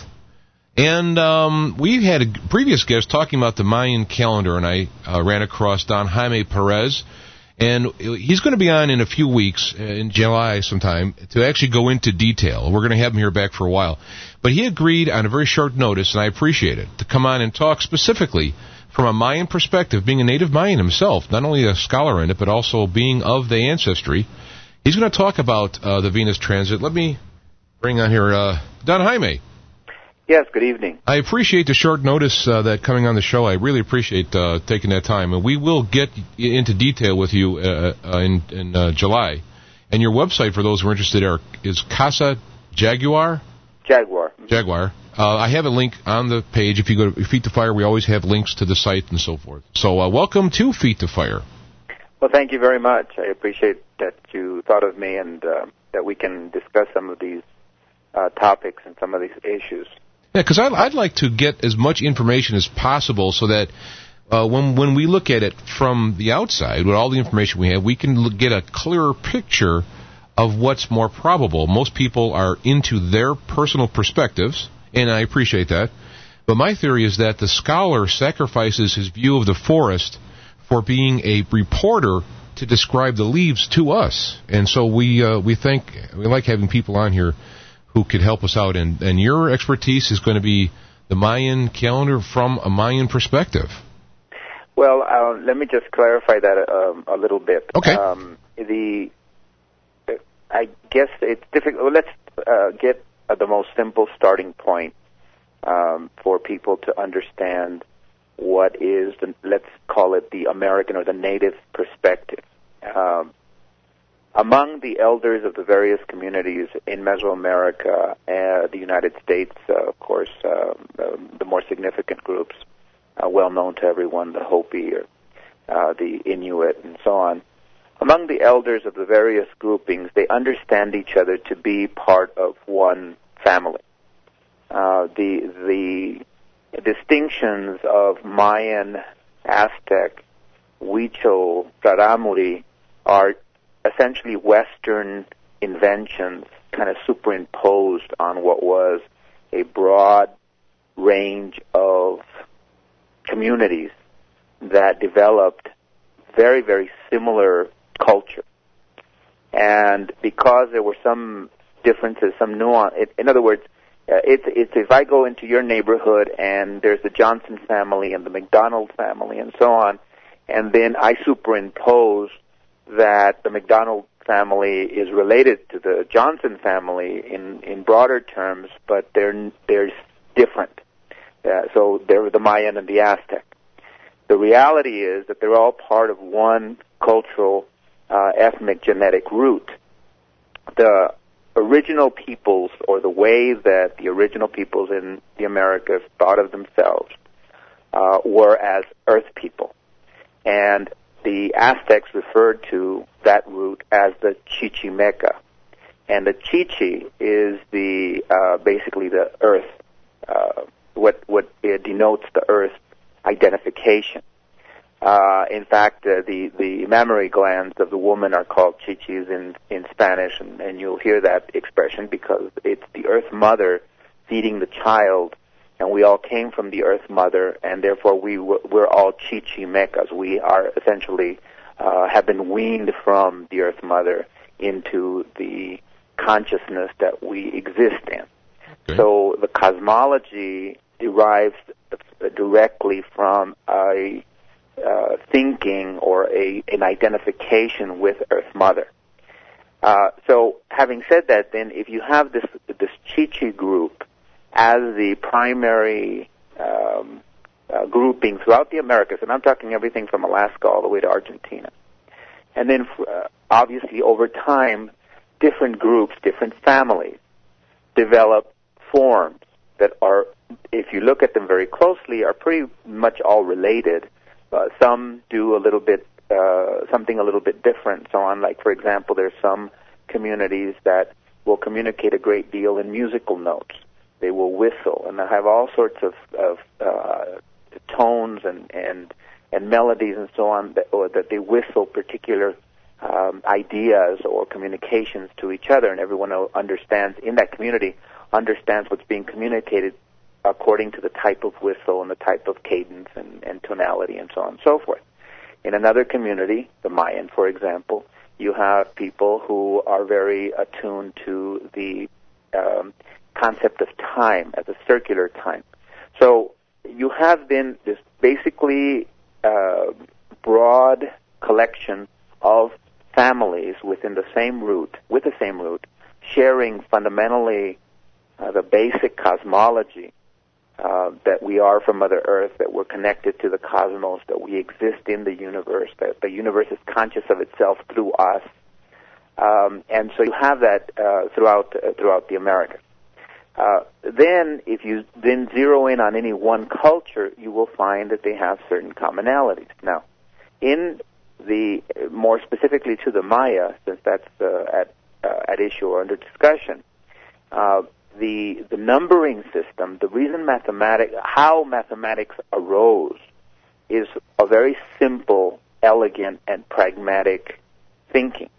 And um, we had a previous guest talking about the Mayan calendar, and I uh, ran across Don Jaime Perez. And he's going to be on in a few weeks, in July sometime, to actually go into detail. We're going to have him here back for a while. But he agreed on a very short notice, and I appreciate it, to come on and talk specifically from a Mayan perspective, being a native Mayan himself, not only a scholar in it, but also being of the ancestry. He's going to talk about uh, the Venus transit. Let me bring on here uh, Don Jaime.
Yes, good evening.
I appreciate the short notice uh, that coming on the show. I really appreciate uh, taking that time. And we will get into detail with you uh, uh, in, in uh, July. And your website, for those who are interested, are, is Casa Jaguar?
Jaguar.
Jaguar. Uh, I have a link on the page. If you go to Feet to Fire, we always have links to the site and so forth. So uh, welcome to Feet to Fire.
Well, thank you very much. I appreciate that you thought of me and uh, that we can discuss some of these uh, topics and some of these issues.
Yeah, because I'd, I'd like to get as much information as possible so that uh, when when we look at it from the outside, with all the information we have, we can look, get a clearer picture of what's more probable. Most people are into their personal perspectives, and I appreciate that. But my theory is that the scholar sacrifices his view of the forest for being a reporter to describe the leaves to us. And so we uh, we think we like having people on here who could help us out, and, and your expertise is going to be the Mayan calendar from a Mayan perspective.
Well, uh, let me just clarify that um, a little bit.
Okay.
Um, the, I guess it's difficult. Well, let's uh, get at the most simple starting point um, for people to understand what is, the, let's call it the American or the native perspective. Um, Among the elders of the various communities in Mesoamerica, uh, the United States, uh, of course, uh, the, the more significant groups, uh, well known to everyone, the Hopi or uh, the Inuit and so on, among the elders of the various groupings, they understand each other to be part of one family. Uh, the the distinctions of Mayan, Aztec, Huichol, Rarámuri are essentially Western inventions kind of superimposed on what was a broad range of communities that developed very, very similar culture. And because there were some differences, some nuance, it, in other words, uh, it's, it's if I go into your neighborhood and there's the Johnson family and the McDonald family and so on, and then I superimpose that the McDonald family is related to the Johnson family in, in broader terms, but they're, they're different. Uh, so they're the Mayan and the Aztec. The reality is that they're all part of one cultural, uh, ethnic genetic root. The original peoples, or the way that the original peoples in the Americas thought of themselves, uh, were as earth people. And the Aztecs referred to that root as the Chichimeca. And the Chichi is the, uh, basically the earth, uh, what, what it denotes the earth identification. Uh, in fact, uh, the, the mammary glands of the woman are called chichis in, in Spanish, and, and you'll hear that expression because it's the earth mother feeding the child, and we all came from the earth mother, and therefore we w- we're all chichimecas. We are essentially, uh, have been weaned from the earth mother into the consciousness that we exist in. Okay. So the cosmology derives directly from a uh, thinking or a an identification with Earth Mother. Uh, so, having said that, then if you have this this Chichi group as the primary um, uh, grouping throughout the Americas, and I'm talking everything from Alaska all the way to Argentina, and then uh, obviously over time, different groups, different families develop forms that are, if you look at them very closely, are pretty much all related. Uh, some do a little bit, uh, something a little bit different, so on. Like, for example, there's some communities that will communicate a great deal in musical notes. They will whistle, and they'll have all sorts of, of uh, tones and, and and melodies and so on, that, or that they whistle particular um, ideas or communications to each other, and everyone understands in that community understands what's being communicated according to the type of whistle and the type of cadence and, and tonality and so on and so forth. In another community, the Mayan, for example, you have people who are very attuned to the um, concept of time as a circular time. So you have then this basically uh, broad collection of families within the same root, with the same root, sharing fundamentally uh, the basic cosmology uh, that we are from Mother Earth, that we're connected to the cosmos, that we exist in the universe, that the universe is conscious of itself through us. Um, and so you have that uh, throughout uh, throughout the Americas. Uh, then, if you then zero in on any one culture, you will find that they have certain commonalities. Now, in the more specifically to the Maya, since that's uh, at uh, at issue or under discussion, uh, the the numbering system, the reason mathematic, how mathematics arose, is a very simple, elegant, and pragmatic thinking.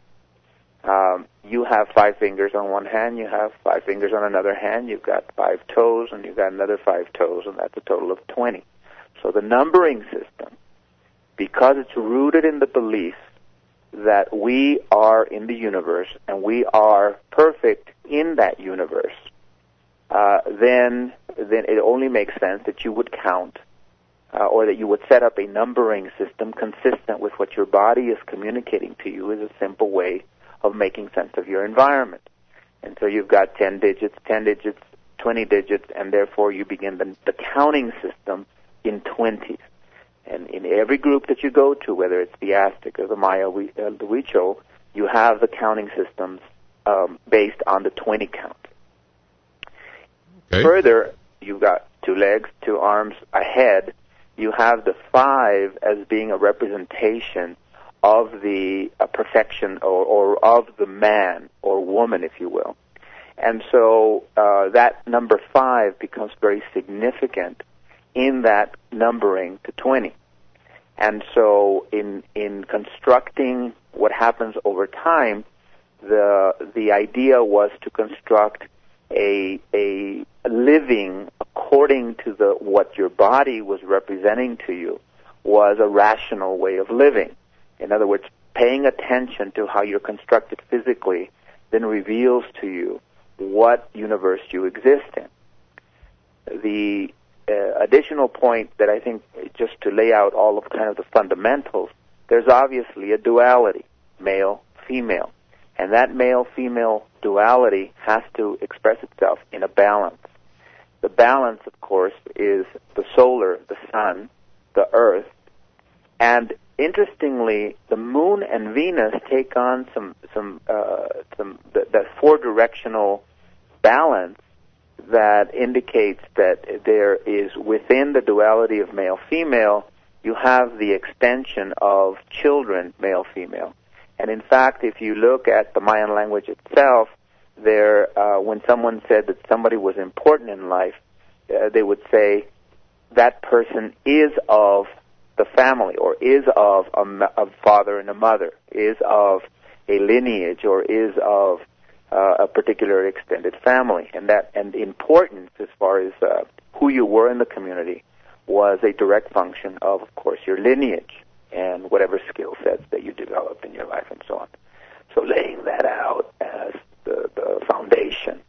Um, you have five fingers on one hand, you have five fingers on another hand, you've got five toes, and you've got another five toes, and that's a total of twenty. So the numbering system, because it's rooted in the belief that we are in the universe and we are perfect in that universe, uh, then then it only makes sense that you would count uh, or that you would set up a numbering system consistent with what your body is communicating to you as a simple way of making sense of your environment. And so you've got ten digits, ten digits, twenty digits, and therefore you begin the, the counting system in twenties. And in every group that you go to, whether it's the Aztec or the Maya, we, uh, the Huichol, you have the counting systems um, based on the twenty count. Okay. Further, you've got two legs, two arms, a head. You have the five as being a representation of the uh, perfection or, or of the man or woman, if you will. And so uh, that number five becomes very significant in that numbering to twenty. And so in in constructing what happens over time, the the idea was to construct a a living according to the what your body was representing to you was a rational way of living. In other words, paying attention to how you're constructed physically then reveals to you what universe you exist in. The uh, additional point that I think, just to lay out all of kind of the fundamentals, there's obviously a duality, male, female. And that male-female duality has to express itself in a balance. The balance, of course, is the solar, the sun, the earth. And interestingly, the moon and Venus take on some some uh, some that, that four-directional balance that indicates that there is, within the duality of male-female, you have the extension of children, male-female. And in fact, if you look at the Mayan language itself, there, uh, when someone said that somebody was important in life, uh, they would say that person is of the family, or is of a, a father and a mother, is of a lineage, or is of uh, a particular extended family. And that, and importance as far as uh, who you were in the community was a direct function of, of course, your lineage and whatever skill sets that you developed in your life and so on. So laying that out as the, the foundation,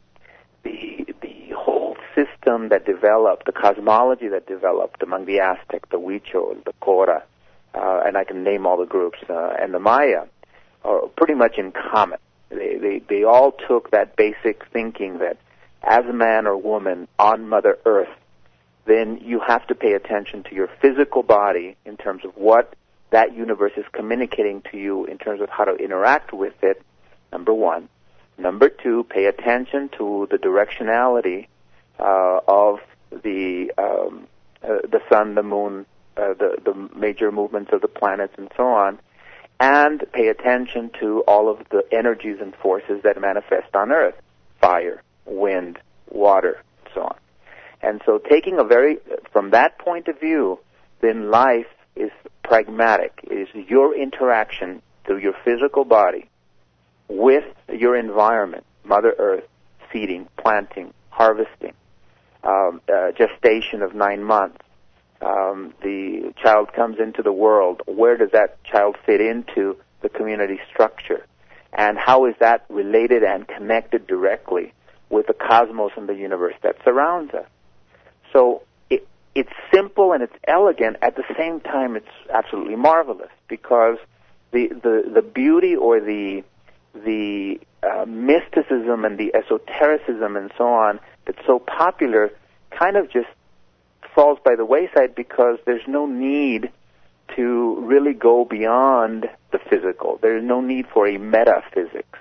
the the whole system that developed, the cosmology that developed among the Aztec, the Huichol, the Cora, uh, and I can name all the groups, uh, and the Maya, are pretty much in common. They, they, they all took that basic thinking that as a man or woman on Mother Earth, then you have to pay attention to your physical body in terms of what that universe is communicating to you in terms of how to interact with it, number one. Number two, pay attention to the directionality uh, of the um, uh, the sun, the moon, uh, the, the major movements of the planets, and so on. And pay attention to all of the energies and forces that manifest on Earth, fire, wind, water, and so on. And so taking a very, from that point of view, then life is pragmatic. It is your interaction through your physical body with your environment, Mother Earth, seeding, planting, harvesting, um, uh, gestation of nine months. Um, the child comes into the world. Where does that child fit into the community structure? And how is that related and connected directly with the cosmos and the universe that surrounds us? So it, it's simple and it's elegant. At the same time, it's absolutely marvelous, because the the, the beauty or the the uh, mysticism and the esotericism and so on that's so popular kind of just falls by the wayside, because there's no need to really go beyond the physical. There's no need for a metaphysics.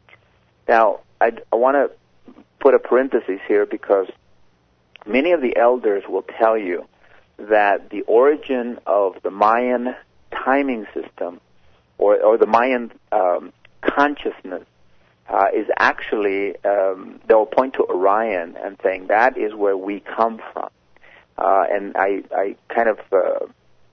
Now, I'd, I want to put a parenthesis here, because many of the elders will tell you that the origin of the Mayan timing system, or, or the Mayan um, consciousness, uh, is actually, um, they'll point to Orion and saying that is where we come from. Uh, and I, I kind of uh,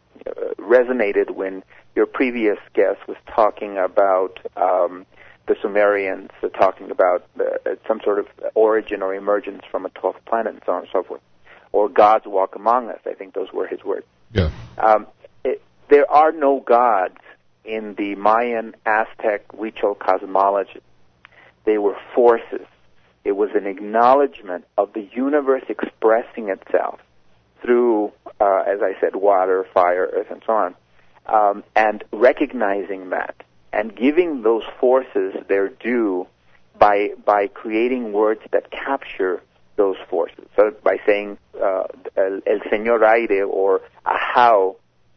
resonated when your previous guest was talking about um, the Sumerians, uh, talking about uh, some sort of origin or emergence from a twelfth planet and so on and so forth. Or gods walk among us. I think those were his words.
Yeah.
Um, it, there are no gods in the Mayan, Aztec, Huichol cosmology. They were forces. It was an acknowledgement of the universe expressing itself through, uh, as I said, water, fire, earth, and so on, um, and recognizing that and giving those forces their due by by creating words that capture those forces. So by saying uh, El, El Señor Aire or Ahau,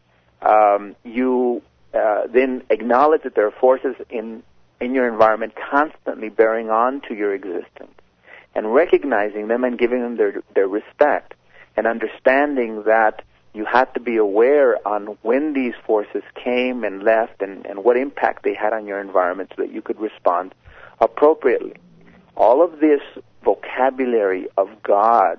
um, you uh, then acknowledge that there are forces in in your environment constantly bearing on to your existence, and recognizing them and giving them their their respect, and understanding that you had to be aware on when these forces came and left and, and what impact they had on your environment so that you could respond appropriately. All of this vocabulary of gods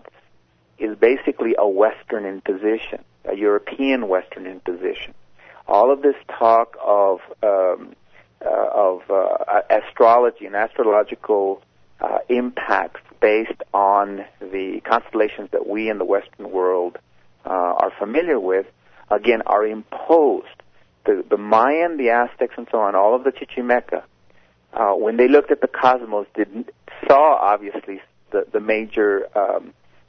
is basically a Western imposition, a European Western imposition. All of this talk of um, uh, of uh, astrology and astrological uh, impacts based on the constellations that we in the Western world uh, are familiar with, again, are imposed. The, the Mayan, the Aztecs, and so on, all of the Chichimeca, uh, when they looked at the cosmos, didn't saw obviously the, the major um,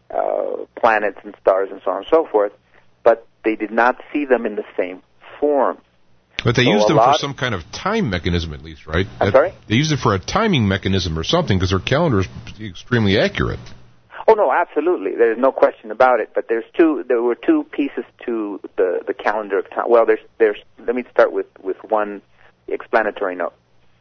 uh, planets and stars and so on and so forth, but they did not see them in the same form.
But they
so
used them
lot,
for some kind of time mechanism, at least, right?
I'm sorry?
They used it for a timing mechanism or something, because their calendar is extremely accurate.
Oh no, absolutely. There's no question about it. But there's two. There were two pieces to the the calendar of time. Well, there's there's. Let me start with, with one explanatory note.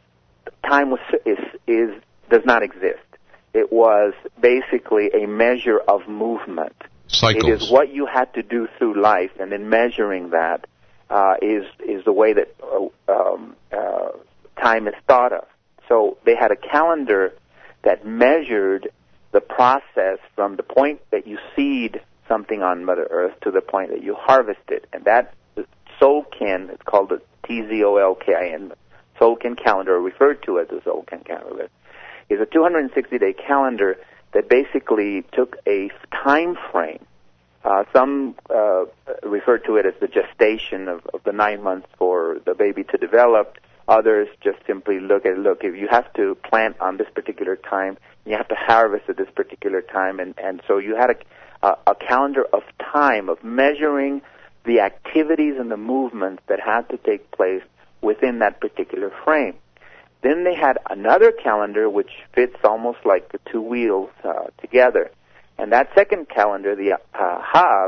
Time was is is does not exist. It was basically a measure of movement.
Cycles.
It is what you had to do through life, and in measuring that uh, is is the way that uh, um, uh, time is thought of. So they had a calendar that measured the process from the point that you seed something on Mother Earth to the point that you harvest it. And that Tzolkin, it's called the T Z O L K I N, Tzolkin calendar, referred to as the Tzolkin calendar, is a two hundred sixty day calendar that basically took a time frame. Uh, some uh, refer to it as the gestation of, of the nine months for the baby to develop. Others just simply look at, look, if you have to plant on this particular time, you have to harvest at this particular time, and, and so you had a, a, a calendar of time, of measuring the activities and the movements that had to take place within that particular frame. Then they had another calendar which fits almost like the two wheels uh, together. And that second calendar, the uh, Ha'ab,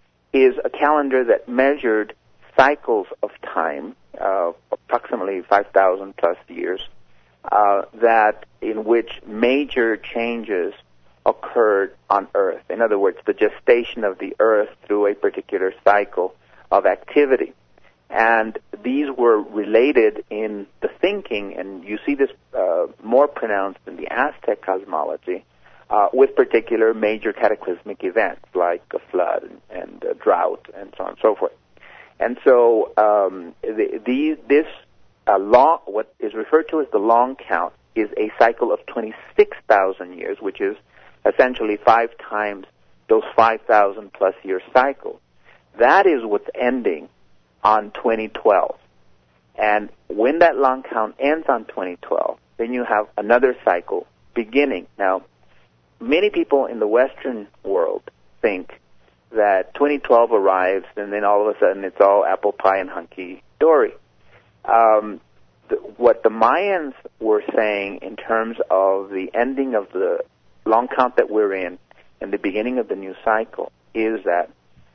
is a calendar that measured cycles of time, uh, approximately five thousand plus years, uh, that in which major changes occurred on Earth. In other words, the gestation of the Earth through a particular cycle of activity. And these were related in the thinking, and you see this uh, more pronounced in the Aztec cosmology, uh, with particular major cataclysmic events like a flood and, and a drought and so on and so forth. And so um, the, the, this uh, long, what is referred to as the long count, is a cycle of twenty-six thousand years, which is essentially five times those five thousand plus year cycles. That is what's ending on twenty twelve. And when that long count ends on twenty twelve, then you have another cycle beginning. Now, many people in the Western world think that twenty twelve arrives and then all of a sudden it's all apple pie and hunky-dory. Um, the, what the Mayans were saying in terms of the ending of the long count that we're in and the beginning of the new cycle is that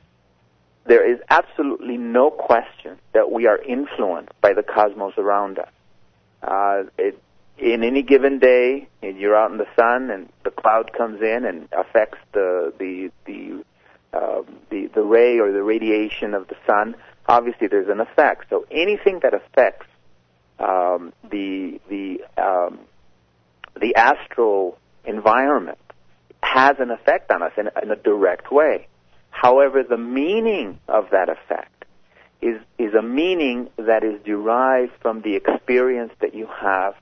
there is absolutely no question that we are influenced by the cosmos around us. Uh, it, in any given day, you're out in the sun and the cloud comes in and affects the the the uh, the, the ray or the radiation of the sun. Obviously, there's an effect. So anything that affects um, the the um, the astral environment has an effect on us in, in a direct way. However, the meaning of that effect is is a meaning that is derived from the experience that you have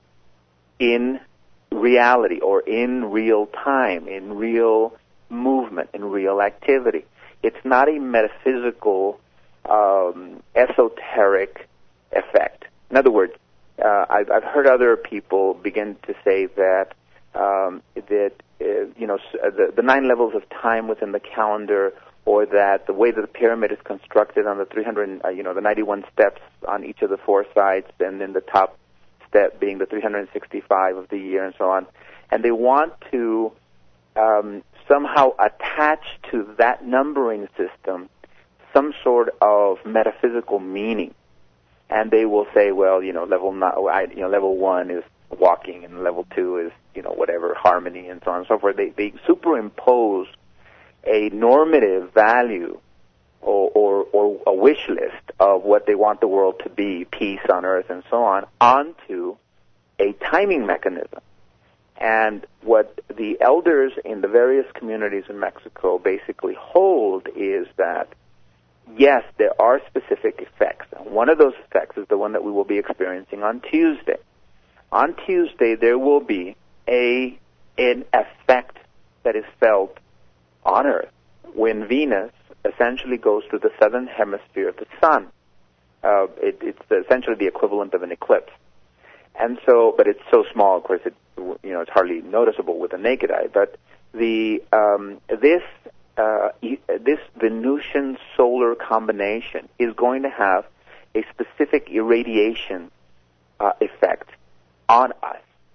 in reality or in real time, in real movement, in real activity. It's not a metaphysical, um, esoteric effect. In other words, uh, I've, I've heard other people begin to say that um, that uh, you know the, the nine levels of time within the calendar, or that the way that the pyramid is constructed on the three hundred, uh, you know, the ninety-one steps on each of the four sides, and then the top step being the three hundred sixty-five of the year, and so on. And they want to um, somehow attach to that numbering system some sort of metaphysical meaning. And they will say, well, you know, level nine, you know, level one is walking, and level two is, you know, whatever, harmony, and so on and so forth. They they superimpose a normative value or, or, or a wish list of what they want the world to be, peace on earth and so on, onto a timing mechanism. And what the elders in the various communities in Mexico basically hold is that, yes, there are specific effects. And one of those effects is the one that we will be experiencing on Tuesday. On Tuesday, there will be a an effect that is felt on Earth when Venus essentially goes to the southern hemisphere of the sun. Uh, it, it's essentially the equivalent of an eclipse. And so, but it's so small, of course, it, you know, it's hardly noticeable with the naked eye. But the um, this uh, this Venusian solar combination is going to have a specific irradiation uh, effect on us.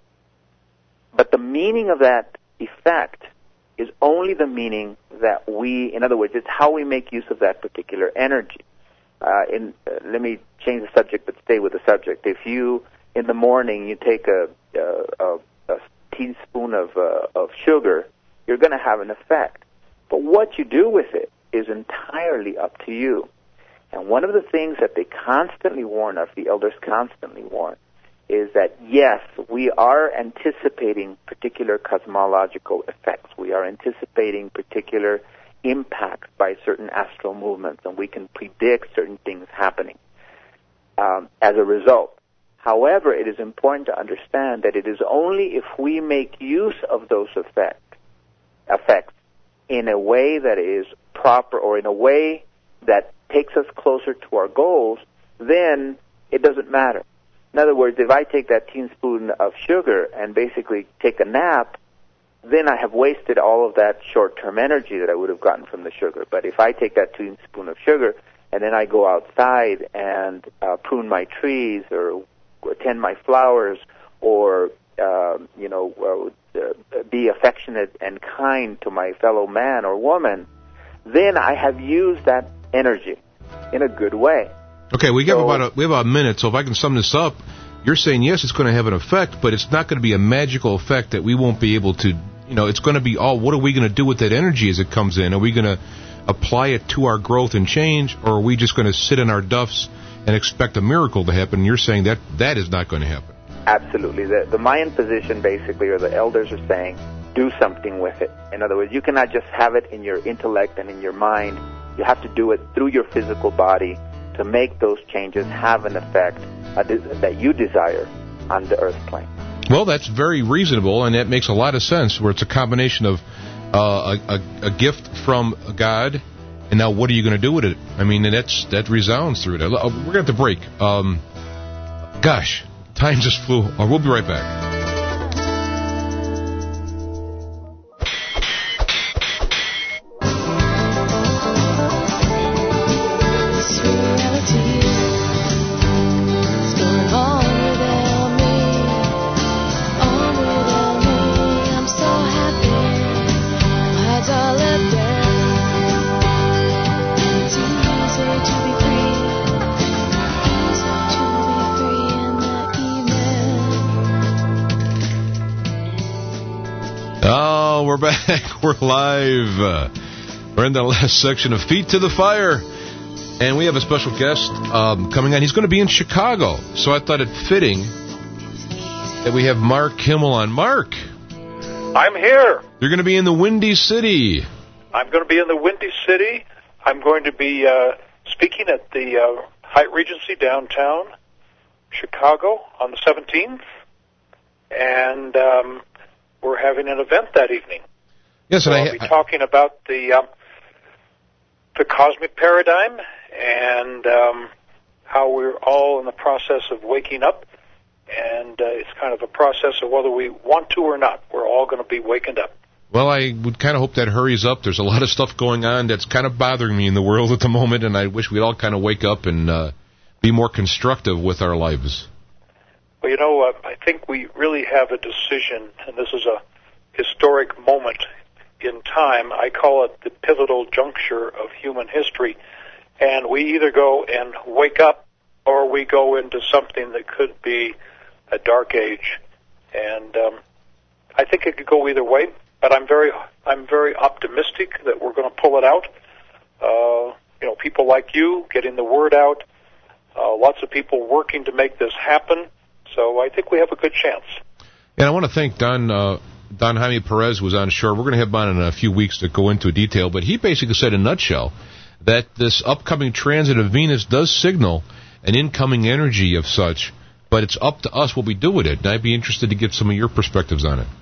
But the meaning of that effect is only the meaning that we, in other words, it's how we make use of that particular energy. Uh, in, uh, let me change the subject, but stay with the subject. If you, in the morning, you take a, a, a teaspoon of, uh, of sugar, you're going to have an effect. But what you do with it is entirely up to you. And one of the things that they constantly warn us, the elders constantly warn, is that, yes, we are anticipating particular cosmological effects. We are anticipating particular impacts by certain astral movements, and we can predict certain things happening um, as a result. However, it is important to understand that it is only if we make use of those effect, effects in a way that is proper or in a way that takes us closer to our goals, then it doesn't matter. In other words, if I take that teaspoon of sugar and basically take a nap, then I have wasted all of that short-term energy that I would have gotten from the sugar. But if I take that teaspoon of sugar and then I go outside and uh, prune my trees or tend my flowers or, uh, you know, uh, be affectionate and kind to my fellow man or woman, then I have used that energy in a good way.
Okay, we have so, about a, we have about a minute, so if I can sum this up, you're saying, yes, it's going to have an effect, but it's not going to be a magical effect that we won't be able to, you know, it's going to be, oh, what are we going to do with that energy as it comes in? Are we going to apply it to our growth and change, or are we just going to sit in our duffs and expect a miracle to happen? You're saying that that is not going to happen.
Absolutely. The, the Mayan position, basically, or the elders are saying, do something with it. In other words, you cannot just have it in your intellect and in your mind. You have to do it through your physical body to make those changes have an effect uh, that you desire on the earth plane.
Well, that's very reasonable, and that makes a lot of sense, where it's a combination of uh, a, a, a gift from God, and now what are you going to do with it? I mean, and that's, that resounds through it. We're going to have to break. Um, gosh, time just flew. Uh, we'll be right back. We're back. We're live. Uh, we're in the last section of Feet to the Fire. And we have a special guest um, coming on. He's going to be in Chicago. So I thought it fitting that we have Mark Kimmel on. Mark.
I'm here.
You're going to be in the Windy City.
I'm going to be in the Windy City. I'm going to be uh, speaking at the uh, Hyatt Regency downtown Chicago on the seventeenth. And um, we're having an event that evening.
Yes,
so
and
I'll
I,
be talking about the um, the cosmic paradigm and um, how we're all in the process of waking up, and uh, it's kind of a process of whether we want to or not. We're all going to be waking up.
Well, I would kind of hope that hurries up. There's a lot of stuff going on that's kind of bothering me in the world at the moment, and I wish we'd all kind of wake up and uh, be more constructive with our lives.
Well, you know, uh, I think we really have a decision, and this is a historic moment in time. I call it the pivotal juncture of human history, and we either go and wake up or we go into something that could be a dark age. And um, I think it could go either way, but I'm very I'm very optimistic that we're going to pull it out. Uh, you know, people like you getting the word out, uh, lots of people working to make this happen. So I think we have a good chance.
And I want to thank Don uh, Don Jaime Perez, who was on shore. We're going to have him on in a few weeks to go into detail, but he basically said in a nutshell that this upcoming transit of Venus does signal an incoming energy of such, but it's up to us what we do with it. And I'd be interested to get some of your perspectives on it.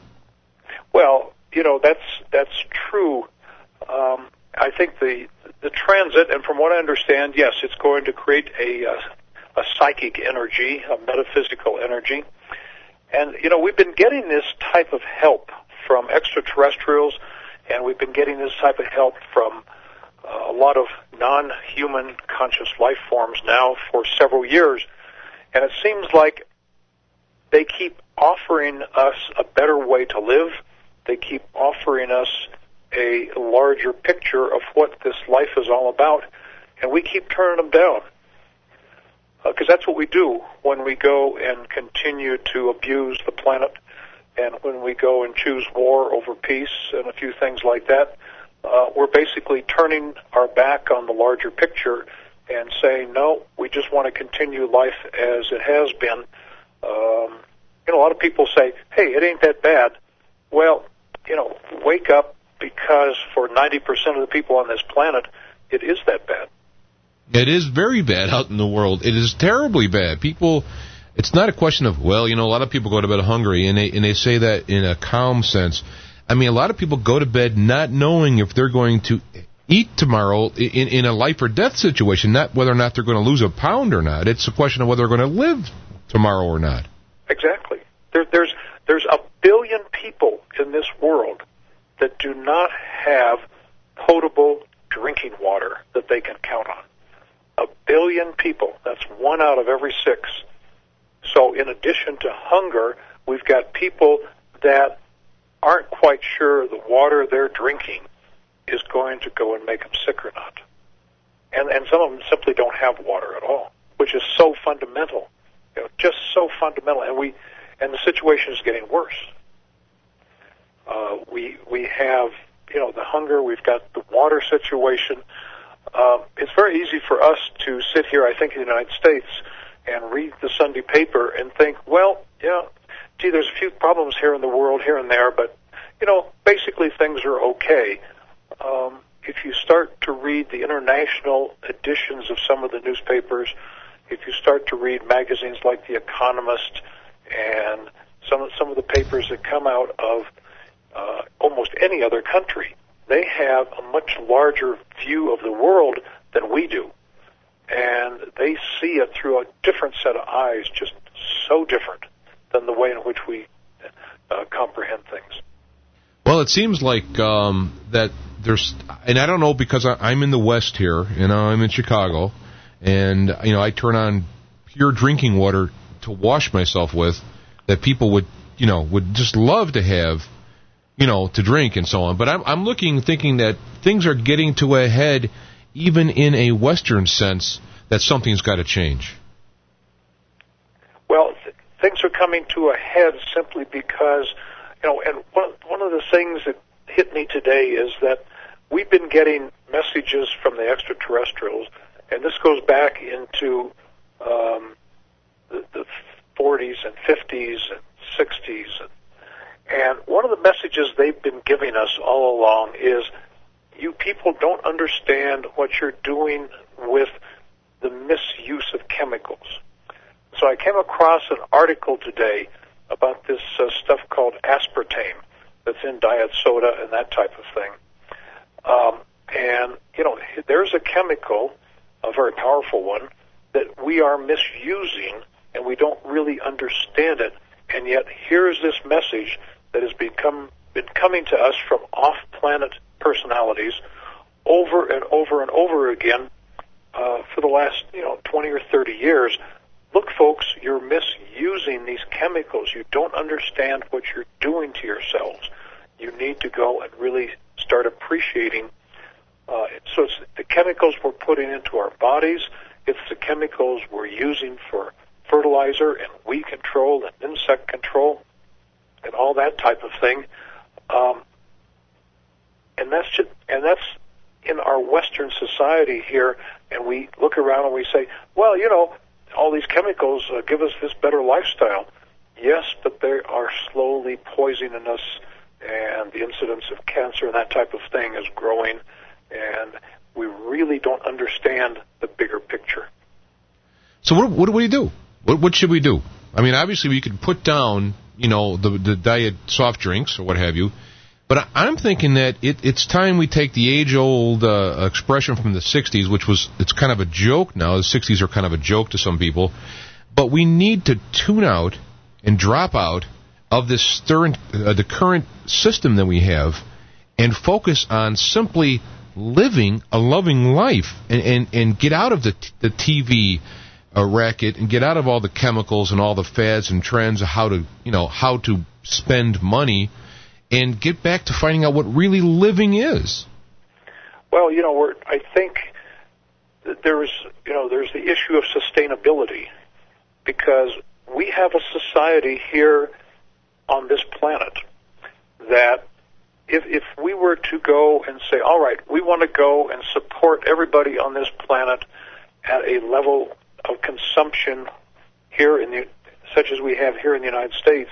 Well, you know, that's that's true. Um, I think the the transit, and from what I understand, yes, it's going to create a uh, a psychic energy, a metaphysical energy. And, you know, we've been getting this type of help from extraterrestrials, and we've been getting this type of help from uh, a lot of non-human conscious life forms now for several years. And it seems like they keep offering us a better way to live. They keep offering us a larger picture of what this life is all about, and we keep turning them down. Because uh, that's what we do when we go and continue to abuse the planet, and when we go and choose war over peace and a few things like that. Uh, we're basically turning our back on the larger picture and saying, no, we just want to continue life as it has been. Um, you know, a lot of people say, hey, it ain't that bad. Well, you know, wake up, because for ninety percent of the people on this planet, it is that bad.
It is very bad out in the world. It is terribly bad. People, it's not a question of, well, you know, a lot of people go to bed hungry, and they and they say that in a calm sense. I mean, a lot of people go to bed not knowing if they're going to eat tomorrow in, in a life or death situation, not whether or not they're going to lose a pound or not. It's a question of whether they're going to live tomorrow or not.
Exactly. There, there's there's a billion people in this world that do not have potable drinking water that they can count on. A billion people. That's one out of every six. So in addition to hunger, we've got people that aren't quite sure the water they're drinking is going to go and make them sick or not. And and some of them simply don't have water at all, which is so fundamental. You know, just so fundamental. And we and the situation is getting worse. Uh, we we have, you know, the hunger, we've got the water situation. Uh, it's very easy for us to sit here, I think, in the United States and read the Sunday paper and think, well, yeah, gee, there's a few problems here in the world, here and there, but, you know, basically things are okay. Um, if you start to read the international editions of some of the newspapers, if you start to read magazines like The Economist and some of, some of the papers that come out of uh, almost any other country, they have a much larger view of the world than we do. And they see it through a different set of eyes, just so different than the way in which we uh, comprehend things.
Well, it seems like um, that there's, and I don't know because I, I'm in the West here, you know, I'm in Chicago, and, you know, I turn on pure drinking water to wash myself with that people would, you know, would just love to have, you know, to drink and so on. But I'm, I'm looking, thinking that things are getting to a head, even in a Western sense, that something's got to change.
Well, th- things are coming to a head simply because, you know, and one, one of the things that hit me today is that we've been getting messages from the extraterrestrials, and this goes back into um, the, the forties and fifties and sixties. And, and one of the messages they've been giving us all along is, you people don't understand what you're doing with the misuse of chemicals. So I came across an article today about this uh, stuff called aspartame that's in diet soda and that type of thing. Um, and, you know, there's a chemical, a very powerful one, that we are misusing, and we don't really understand it. And yet here's this message that has become been coming to us from off-planet personalities over and over and over again uh, for the last, you know, twenty or thirty years. Look, folks, you're misusing these chemicals. You don't understand what you're doing to yourselves. You need to go and really start appreciating. Uh, so it's the chemicals we're putting into our bodies. It's the chemicals we're using for fertilizer and weed control and insect control and all that type of thing. Um, and that's just, and that's in our Western society here, and we look around and we say, well, you know, all these chemicals uh, give us this better lifestyle. Yes, but they are slowly poisoning us, and the incidence of cancer and that type of thing is growing, and we really don't understand the bigger picture.
So what, what do we do? What, what should we do? I mean, obviously we could put down, you know, the, the diet soft drinks or what have you, but I, I'm thinking that it, it's time we take the age-old uh, expression from the sixties, which was, it's kind of a joke now. The sixties are kind of a joke to some people, but we need to tune out and drop out of this stern, uh, the current system that we have and focus on simply living a loving life and, and, and get out of the, the T V uh, racket and get out of all the chemicals and all the fads and trends of how to, you know, how to spend money and get back to finding out what really living is.
Well, you know, we're, I think that there's, you know, there's the issue of sustainability, because we have a society here on this planet that if if we were to go and say, all right, we want to go and support everybody on this planet at a level of consumption here in the, such as we have here in the United States,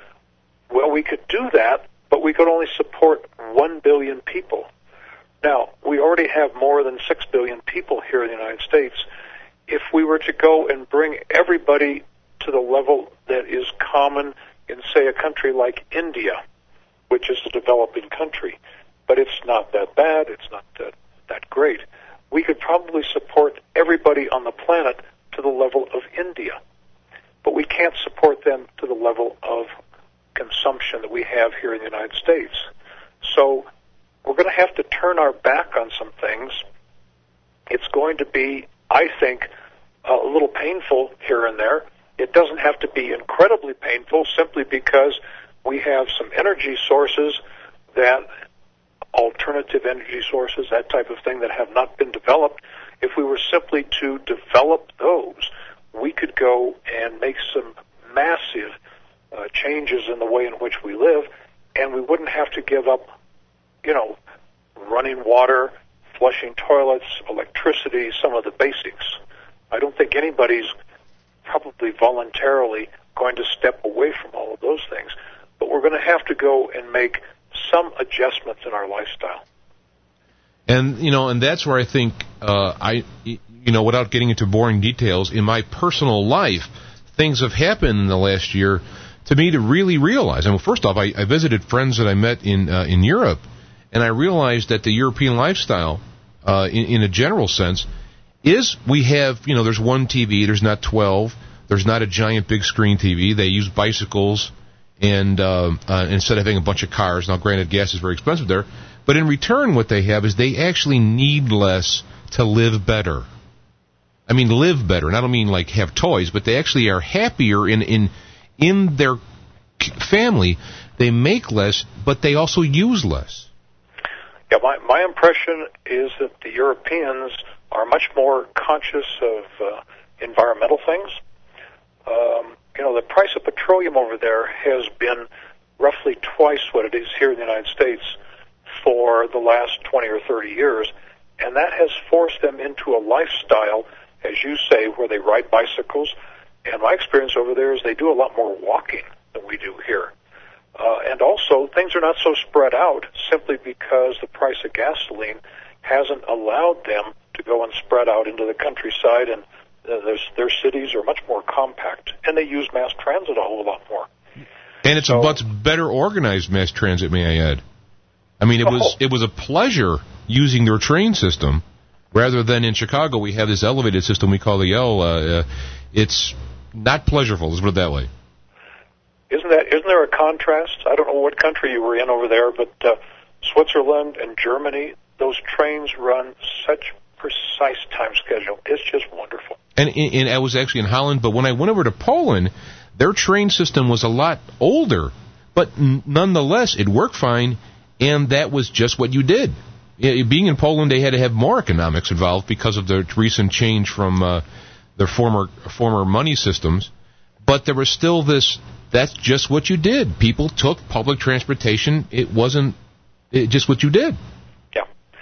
well, we could do that, but we could only support one billion people. Now, we already have more than six billion people here in the United States. If we were to go and bring everybody to the level that is common in, say, a country like India, which is a developing country, but it's not that bad, it's not that, that great, we could probably support everybody on the planet to the level of India. But we can't support them to the level of consumption that we have here in the United States. So we're going to have to turn our back on some things. It's going to be, I think, a little painful here and there. It doesn't have to be incredibly painful simply because we have some energy sources that, alternative energy sources, that type of thing, that have not been developed. If we were simply to develop those, we could go and make some massive uh, changes in the way in which we live, and we wouldn't have to give up, you know, running water, flushing toilets, electricity, some of the basics. I don't think anybody's probably voluntarily going to step away from all of those things, but we're going to have to go and make some adjustments in our lifestyle.
And, you know, and that's where I think, uh, I, you know, without getting into boring details, in my personal life, things have happened in the last year to me to really realize. I mean, first off, I, I visited friends that I met in uh, in Europe, and I realized that the European lifestyle, uh, in, in a general sense, is we have, you know, there's one T V, there's not twelve, there's not a giant big screen T V, they use bicycles, and uh, uh, instead of having a bunch of cars. Now, granted, gas is very expensive there, but in return what they have is they actually need less to live better. I mean, live better, and I don't mean like have toys, but they actually are happier in, in, in their family. They make less, but they also use less.
Yeah, my, my impression is that the Europeans are much more conscious of uh, environmental things. Um, you know, the price of petroleum over there has been roughly twice what it is here in the United States for the last twenty or thirty years, and that has forced them into a lifestyle, as you say, where they ride bicycles. And my experience over there is they do a lot more walking than we do here. Uh, and also, things are not so spread out simply because the price of gasoline hasn't allowed them to go and spread out into the countryside, and uh, their, their cities are much more compact, and they use mass transit a whole lot more.
And it's
so,
a much better organized mass transit, may I add. I mean, it
oh.
was it was a pleasure using their train system, rather than in Chicago we have this elevated system we call the L. Uh, uh, it's not pleasurable, let's put it that way.
Isn't that isn't there a contrast? I don't know what country you were in over there, but uh, Switzerland and Germany, those trains run such precise time schedule. It's just wonderful.
And, and I was actually in Holland, but when I went over to Poland, their train system was a lot older, but n- nonetheless, it worked fine, and that was just what you did. It, being in Poland, they had to have more economics involved because of the recent change from uh, their former former money systems, but there was still this, that's just what you did. People took public transportation. It wasn't it just what you did.
Yeah.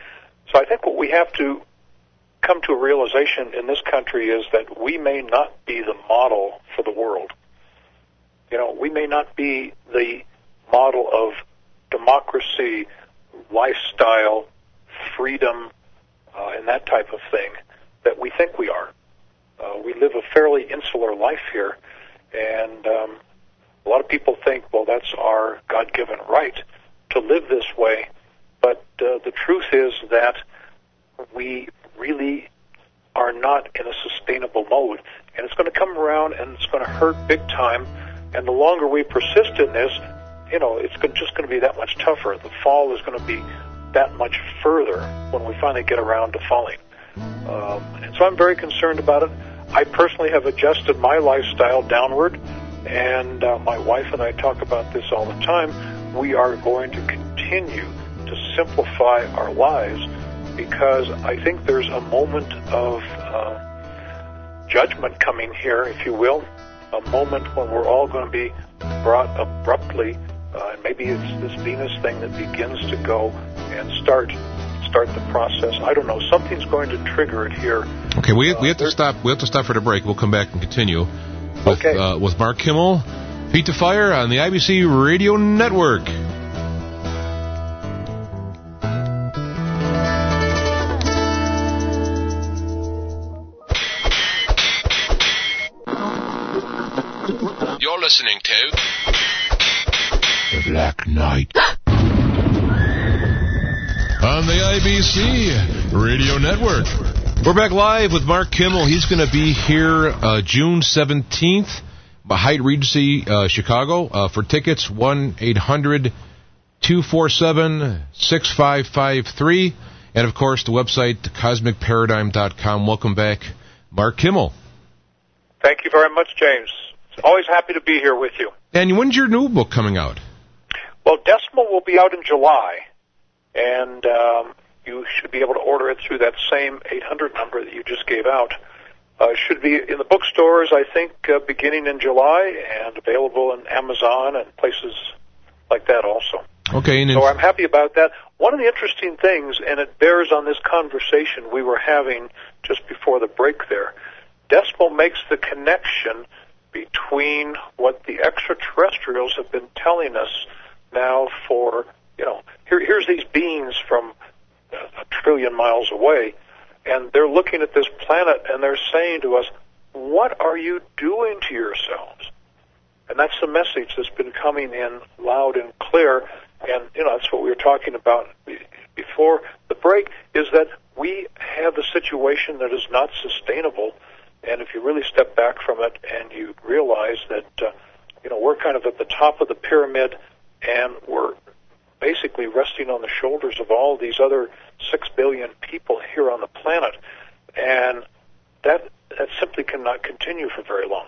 So I think what we have to come to a realization in this country is that we may not be the model for the world. You know, we may not be the model of democracy, lifestyle, freedom, uh, and that type of thing that we think we are. Uh, we live a fairly insular life here, and um, a lot of people think, well, that's our God-given right to live this way, but uh, the truth is that we really are not in a sustainable mode, and it's going to come around and it's going to hurt big time, and the longer we persist in this, you know, it's just going to be that much tougher. The fall is going to be that much further when we finally get around to falling. Um, and so I'm very concerned about it. I personally have adjusted my lifestyle downward, and uh, my wife and I talk about this all the time. We are going to continue to simplify our lives because I think there's a moment of uh, judgment coming here, if you will, a moment when we're all going to be brought abruptly, uh, and maybe it's this Venus thing that begins to go and start start the process. I don't know. Something's going to trigger it here.
Okay, we
uh,
we have to stop. We have to stop for the break. We'll come back and continue with
okay.
uh, with Mark Kimmel, Feet to Fire on the I B C Radio Network.
You're listening to
The Black Knight on the I B C Radio Network. We're back live with Mark Kimmel. He's going to be here uh, June seventeenth, Hyatt Regency, uh, Chicago. Uh, for tickets, one eight hundred two four seven six five five three. And, of course, the website, cosmic paradigm dot com. Welcome back, Mark Kimmel.
Thank you very much, James. Always happy to be here with you.
And when's your new book coming out?
Well, Decimal will be out in July, and um, you should be able to order it through that same eight hundred number that you just gave out. Uh, it should be in the bookstores, I think, uh, beginning in July, and available in Amazon and places like that also.
Okay. And
so I'm happy about that. One of the interesting things, and it bears on this conversation we were having just before the break there, Decimal makes the connection between what the extraterrestrials have been telling us now for, you know, here, here's these beings from a trillion miles away, and they're looking at this planet and they're saying to us, what are you doing to yourselves? And that's the message that's been coming in loud and clear, and, you know, that's what we were talking about before the break, is that we have a situation that is not sustainable. And if you really step back from it and you realize that, uh, you know, we're kind of at the top of the pyramid and we're basically resting on the shoulders of all these other six billion people here on the planet, and that that simply cannot continue for very long.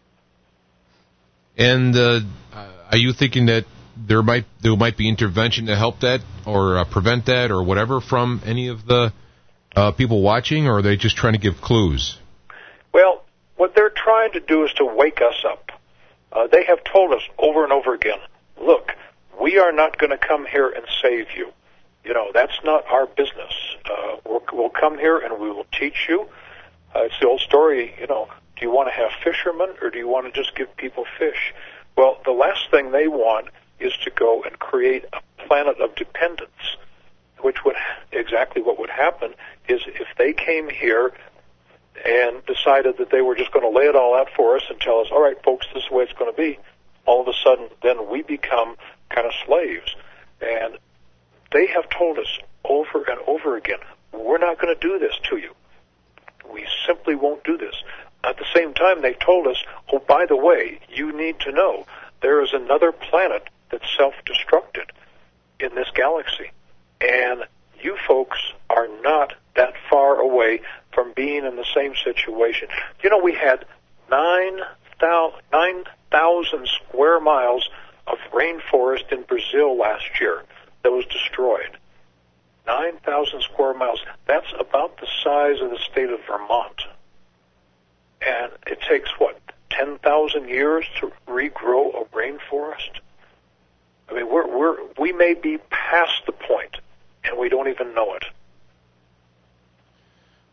And uh, are you thinking that there might there might be intervention to help that or uh, prevent that or whatever from any of the uh, people watching, or are they just trying to give clues?
Well, what they're trying to do is to wake us up. Uh, they have told us over and over again, look, we are not going to come here and save you. You know, that's not our business. Uh, we'll, we'll come here and we will teach you. Uh, it's the old story, you know, do you want to have fishermen or do you want to just give people fish? Well, the last thing they want is to go and create a planet of dependence, which would exactly what would happen is if they came here and decided that they were just going to lay it all out for us and tell us, all right, folks, this is the way it's going to be, all of a sudden, then we become kind of slaves. And they have told us over and over again, we're not going to do this to you. We simply won't do this. At the same time, they've told us, oh, by the way, you need to know there is another planet that's self-destructed in this galaxy. And you folks are not that far away from being in the same situation. You know, we had nine thousand square miles of rainforest in Brazil last year that was destroyed. nine thousand square miles. That's about the size of the state of Vermont. And it takes, what, ten thousand years to regrow a rainforest? I mean, we're, we're, we may be past the point, and we don't even know it.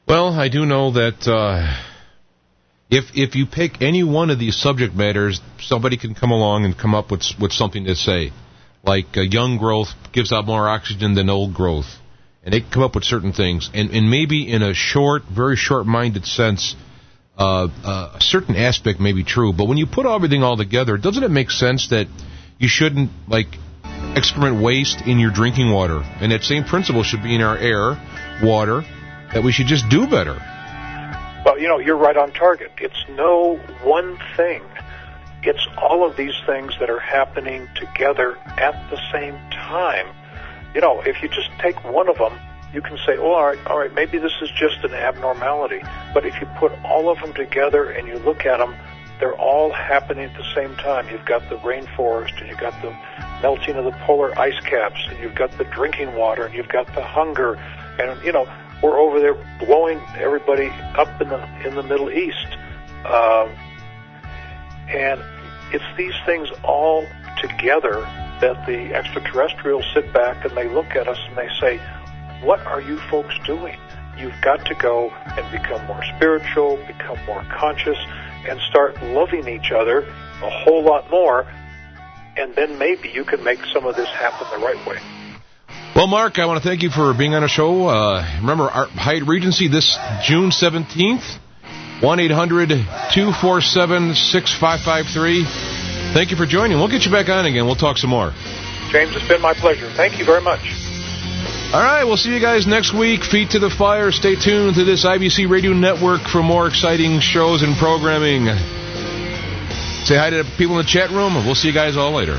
Well, I do know that uh, if if you pick any one of these subject matters, somebody can come along and come up with with something to say. Like uh, young growth gives out more oxygen than old growth. And they come up with certain things. And, and maybe in a short, very short-minded sense, uh, uh, a certain aspect may be true. But when you put everything all together, doesn't it make sense that you shouldn't, like, excrement waste in your drinking water? And that same principle should be in our air, water, that we should just do better.
Well, you know, you're right on target. It's no one thing. It's all of these things that are happening together at the same time. You know, if you just take one of them, you can say, oh, all right, all right, maybe this is just an abnormality. But if you put all of them together and you look at them, they're all happening at the same time. You've got the rainforest, and you've got the melting of the polar ice caps, and you've got the drinking water, and you've got the hunger. And, you know, we're over there blowing everybody up in the in the Middle East. Um, and it's these things all together that the extraterrestrials sit back and they look at us and they say, what are you folks doing? You've got to go and become more spiritual, become more conscious, and start loving each other a whole lot more, and then maybe you can make some of this happen the right way.
Well, Mark, I want to thank you for being on the show. Uh, remember, our Hyatt Regency this June seventeenth, one eight hundred two four seven six five five three. Thank you for joining. We'll get you back on again. We'll talk some more.
James, it's been my pleasure. Thank you very much.
All right, we'll see you guys next week. Feet to the fire. Stay tuned to this I B C Radio Network for more exciting shows and programming. Say hi to the people in the chat room, and we'll see you guys all later.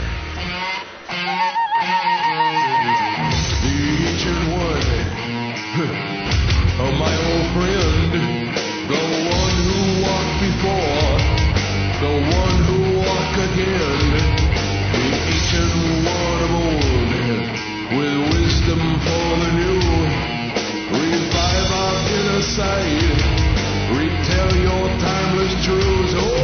Oh, my old friend, the one who walked before, the one who walked again, the ancient one of old, with wisdom for the new, revive our inner sight, retell your timeless truths. Oh,